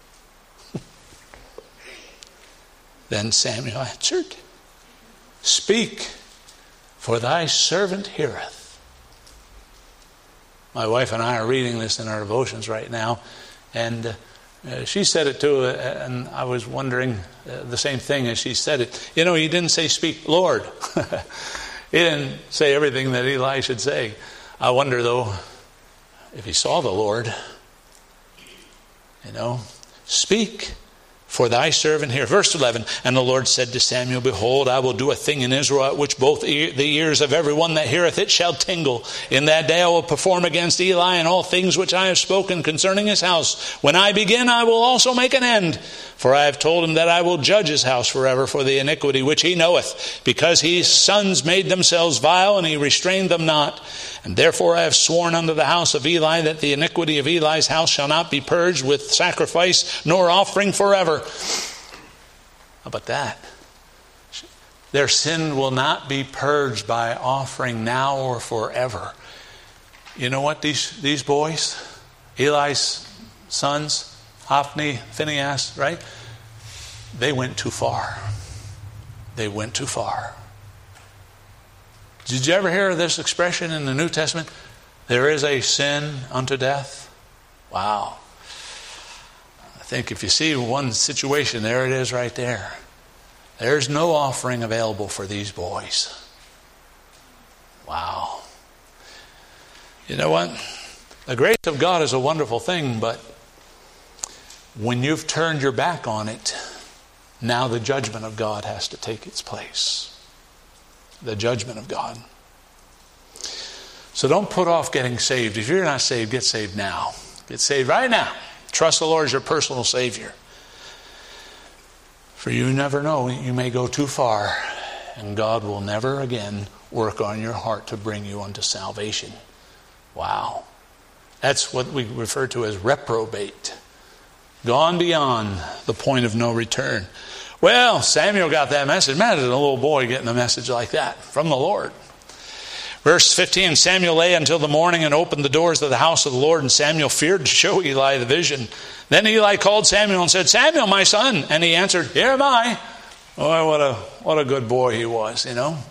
Speaker 15: Then Samuel answered, speak, for thy servant heareth. My wife and I are reading this in our devotions right now, and she said it too, and I was wondering the same thing as she said it. You know, he didn't say, speak, Lord. He didn't say everything that Eli should say. I wonder, though, if he saw the Lord. You know, speak, for thy servant here. Verse 11, and the Lord said to Samuel, behold, I will do a thing in Israel at which both the ears of every one that heareth it shall tingle. In that day I will perform against Eli and all things which I have spoken concerning his house. When I begin, I will also make an end. For I have told him that I will judge his house forever for the iniquity which he knoweth, because his sons made themselves vile, and he restrained them not. And therefore I have sworn unto the house of Eli that the iniquity of Eli's house shall not be purged with sacrifice nor offering forever. How about that? Their sin will not be purged by offering now or forever. You know what, these boys, Eli's sons, Hophni, Phinehas, right? They went too far. They went too far. Did you ever hear this expression in the New Testament? There is a sin unto death. Wow. I think if you see one situation, there it is right there. There's no offering available for these boys. Wow. You know what? The grace of God is a wonderful thing, but when you've turned your back on it, now the judgment of God has to take its place. The judgment of God. So don't put off getting saved. If you're not saved, get saved now. Get saved right now. Trust the Lord as your personal Savior. For you never know, you may go too far and God will never again work on your heart to bring you unto salvation. Wow. That's what we refer to as reprobate. Gone beyond the point of no return. Well, Samuel got that message. Imagine a little boy getting a message like that from the Lord. Verse 15, Samuel lay until the morning and opened the doors of the house of the Lord, and Samuel feared to show Eli the vision. Then Eli called Samuel and said, Samuel, my son. And he answered, Here am I. Oh, what a good boy he was, you know.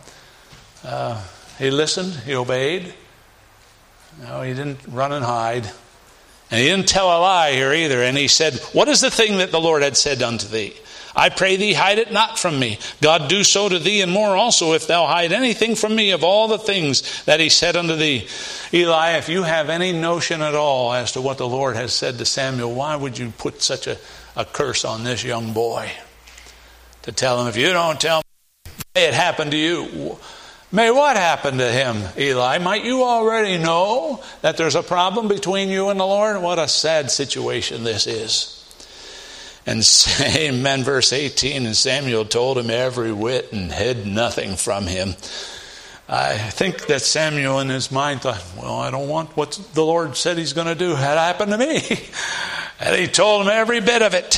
Speaker 15: He listened, he obeyed. No, he didn't run and hide. And he didn't tell a lie here either. And he said, What is the thing that the Lord had said unto thee? I pray thee, hide it not from me. God do so to thee and more also, if thou hide anything from me of all the things that he said unto thee. Eli, if you have any notion at all as to what the Lord has said to Samuel, why would you put such a curse on this young boy? To tell him, if you don't tell me, may it happen to you. May what happen to him, Eli? Might you already know that there's a problem between you and the Lord? What a sad situation this is. And amen, verse 18, and Samuel told him every whit and hid nothing from him. I think that Samuel in his mind thought, well, I don't want what the Lord said he's going to do had happened to me. And he told him every bit of it.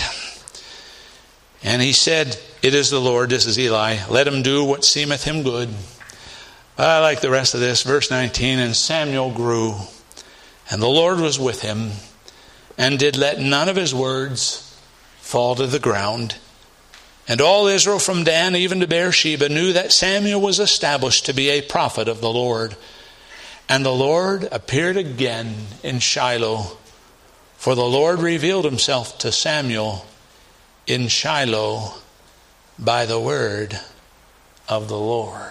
Speaker 15: And he said, It is the Lord, this is Eli, let him do what seemeth him good. I like the rest of this, verse 19, and Samuel grew, and the Lord was with him, and did let none of his words fall to the ground. And all Israel from Dan even to Beersheba knew that Samuel was established to be a prophet of the Lord. And the Lord appeared again in Shiloh, for the Lord revealed himself to Samuel in Shiloh by the word of the Lord.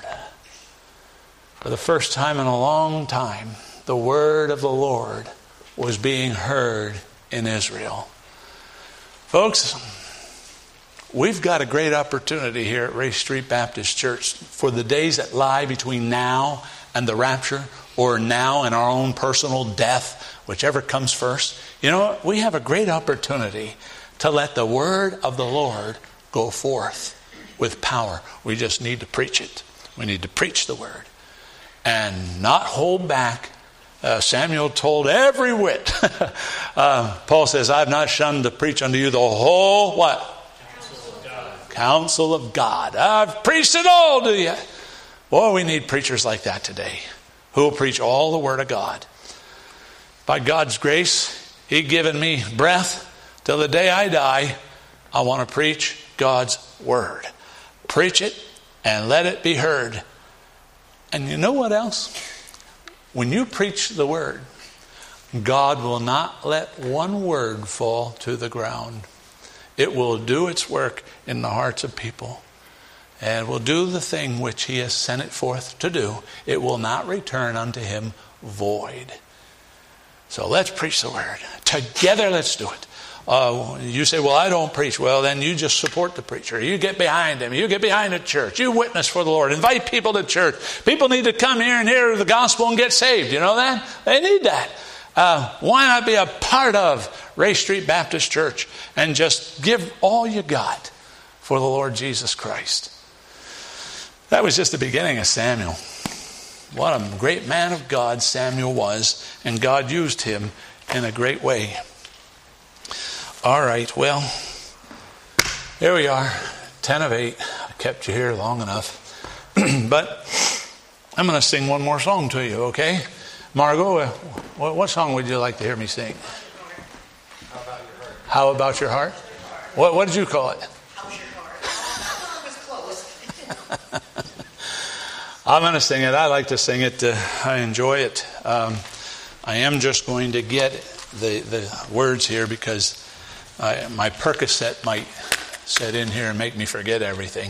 Speaker 15: For the first time in a long time, the word of the Lord was being heard in Israel. Folks, we've got a great opportunity here at Race Street Baptist Church for the days that lie between now and the rapture, or now and our own personal death, whichever comes first. You know, we have a great opportunity to let the word of the Lord go forth with power. We just need to preach it. We need to preach the word and not hold back. Samuel told every whit. Paul says, I have not shunned to preach unto you the whole what? Counsel of God. Counsel of God. I've preached it all to you. Boy, we need preachers like that today, who will preach all the word of God. By God's grace, He's given me breath till the day I die. I want to preach God's word. Preach it and let it be heard. And you know what else? When you preach the word, God will not let one word fall to the ground. It will do its work in the hearts of people, and will do the thing which he has sent it forth to do. It will not return unto him void. So let's preach the word. Together, let's do it. You say, well, I don't preach. Well, then you just support the preacher. You get behind him. You get behind the church. You witness for the Lord. Invite people to church. People need to come here and hear the gospel and get saved. You know that? They need that. Why not be a part of Race Street Baptist Church and just give all you got for the Lord Jesus Christ? That was just the beginning of Samuel. What a great man of God Samuel was, and God used him in a great way. All right, well, here we are, 10 of 8. I kept you here long enough. But I'm going to sing one more song to you, okay? Margot, what song would you like to hear me sing? How About Your Heart? What did you call it? How's Your Heart? I'm going to sing it. I like to sing it. I enjoy it. I am just going to get the words here because my Percocet might set in here and make me forget everything.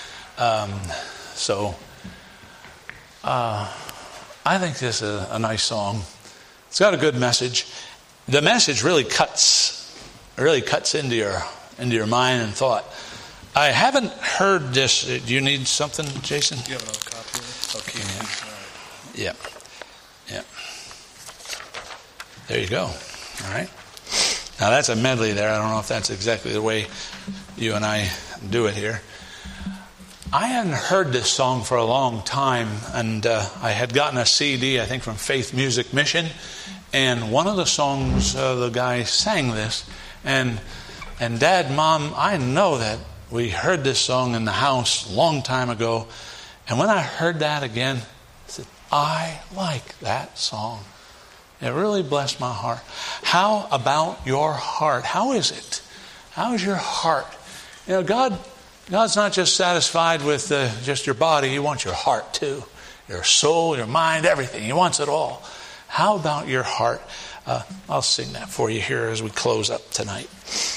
Speaker 15: I think this is a nice song. It's got a good message. The message really cuts into your mind and thought. I haven't heard this. Do you need something, Jason?
Speaker 14: You have another copy of it? Okay.
Speaker 15: Yeah.
Speaker 14: All right.
Speaker 15: Yeah. There you go. All right. Now that's a medley there. I don't know if that's exactly the way you and I do it here. I hadn't heard this song for a long time, and I had gotten a CD, I think, from Faith Music Mission, and one of the songs, the guy sang this, and Dad, Mom, I know that we heard this song in the house a long time ago, and when I heard that again, I said, I like that song. It really blessed my heart. How about your heart? How is it? How is your heart? You know, God's not just satisfied with just your body. He wants your heart too. Your soul, your mind, everything. He wants it all. How about your heart? I'll sing that for you here as we close up tonight.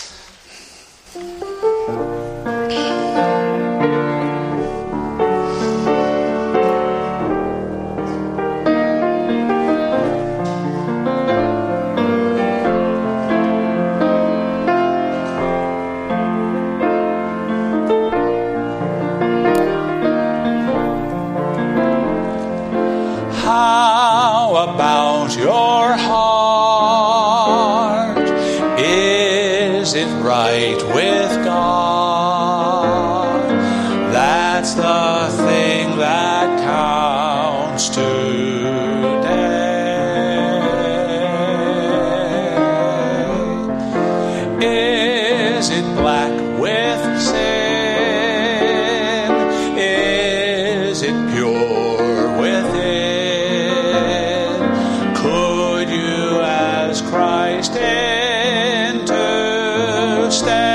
Speaker 15: About your heart, is it right with God? That's the thing that counts today. Is it black with sin? Is it pure within? Christ into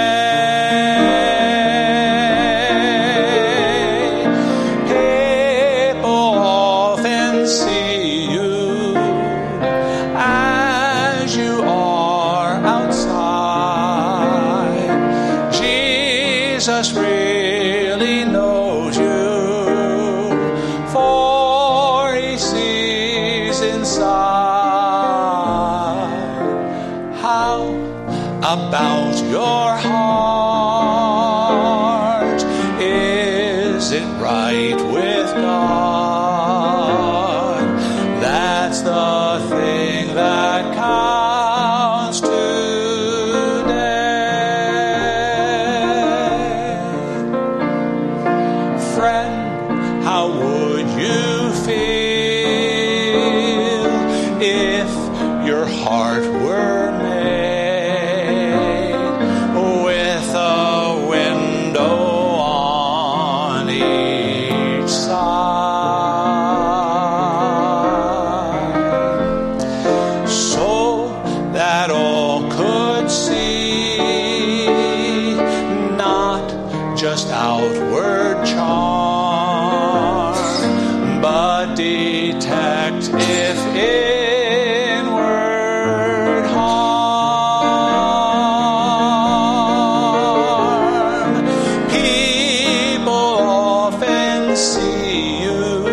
Speaker 15: stay. People often see you as you are outside. Jesus really knows you, for he sees inside. About your heart, is it right with God? That's the thing that counts today. Friend, how would you feel if your heart were made just outward charm, but detect if inward harm. People often see you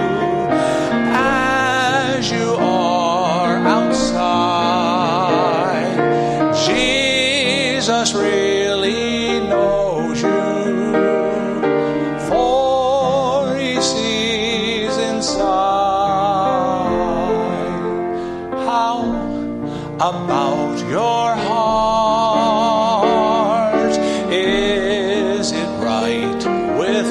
Speaker 15: as you are outside. Jesus really knows you, for he sees inside. How about your heart? Is it right with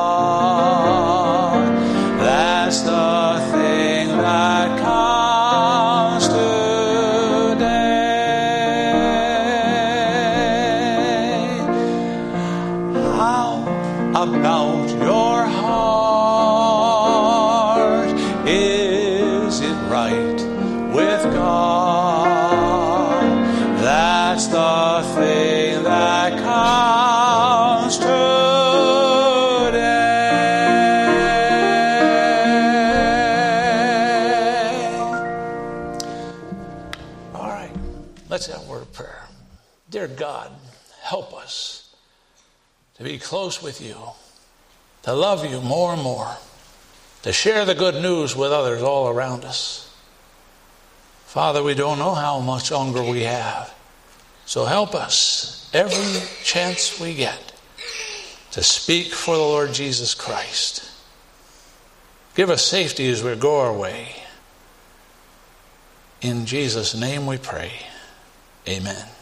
Speaker 15: God? That's the thing that counts today. How about your heart? Is it right with God? That's the thing that counts today. All right, let's have a word of prayer. Dear God, help us to be close with you, to love you more and more, to share the good news with others all around us. Father, we don't know how much longer we have, so help us every chance we get to speak for the Lord Jesus Christ. Give us safety as we go our way. In Jesus' name we pray. Amen.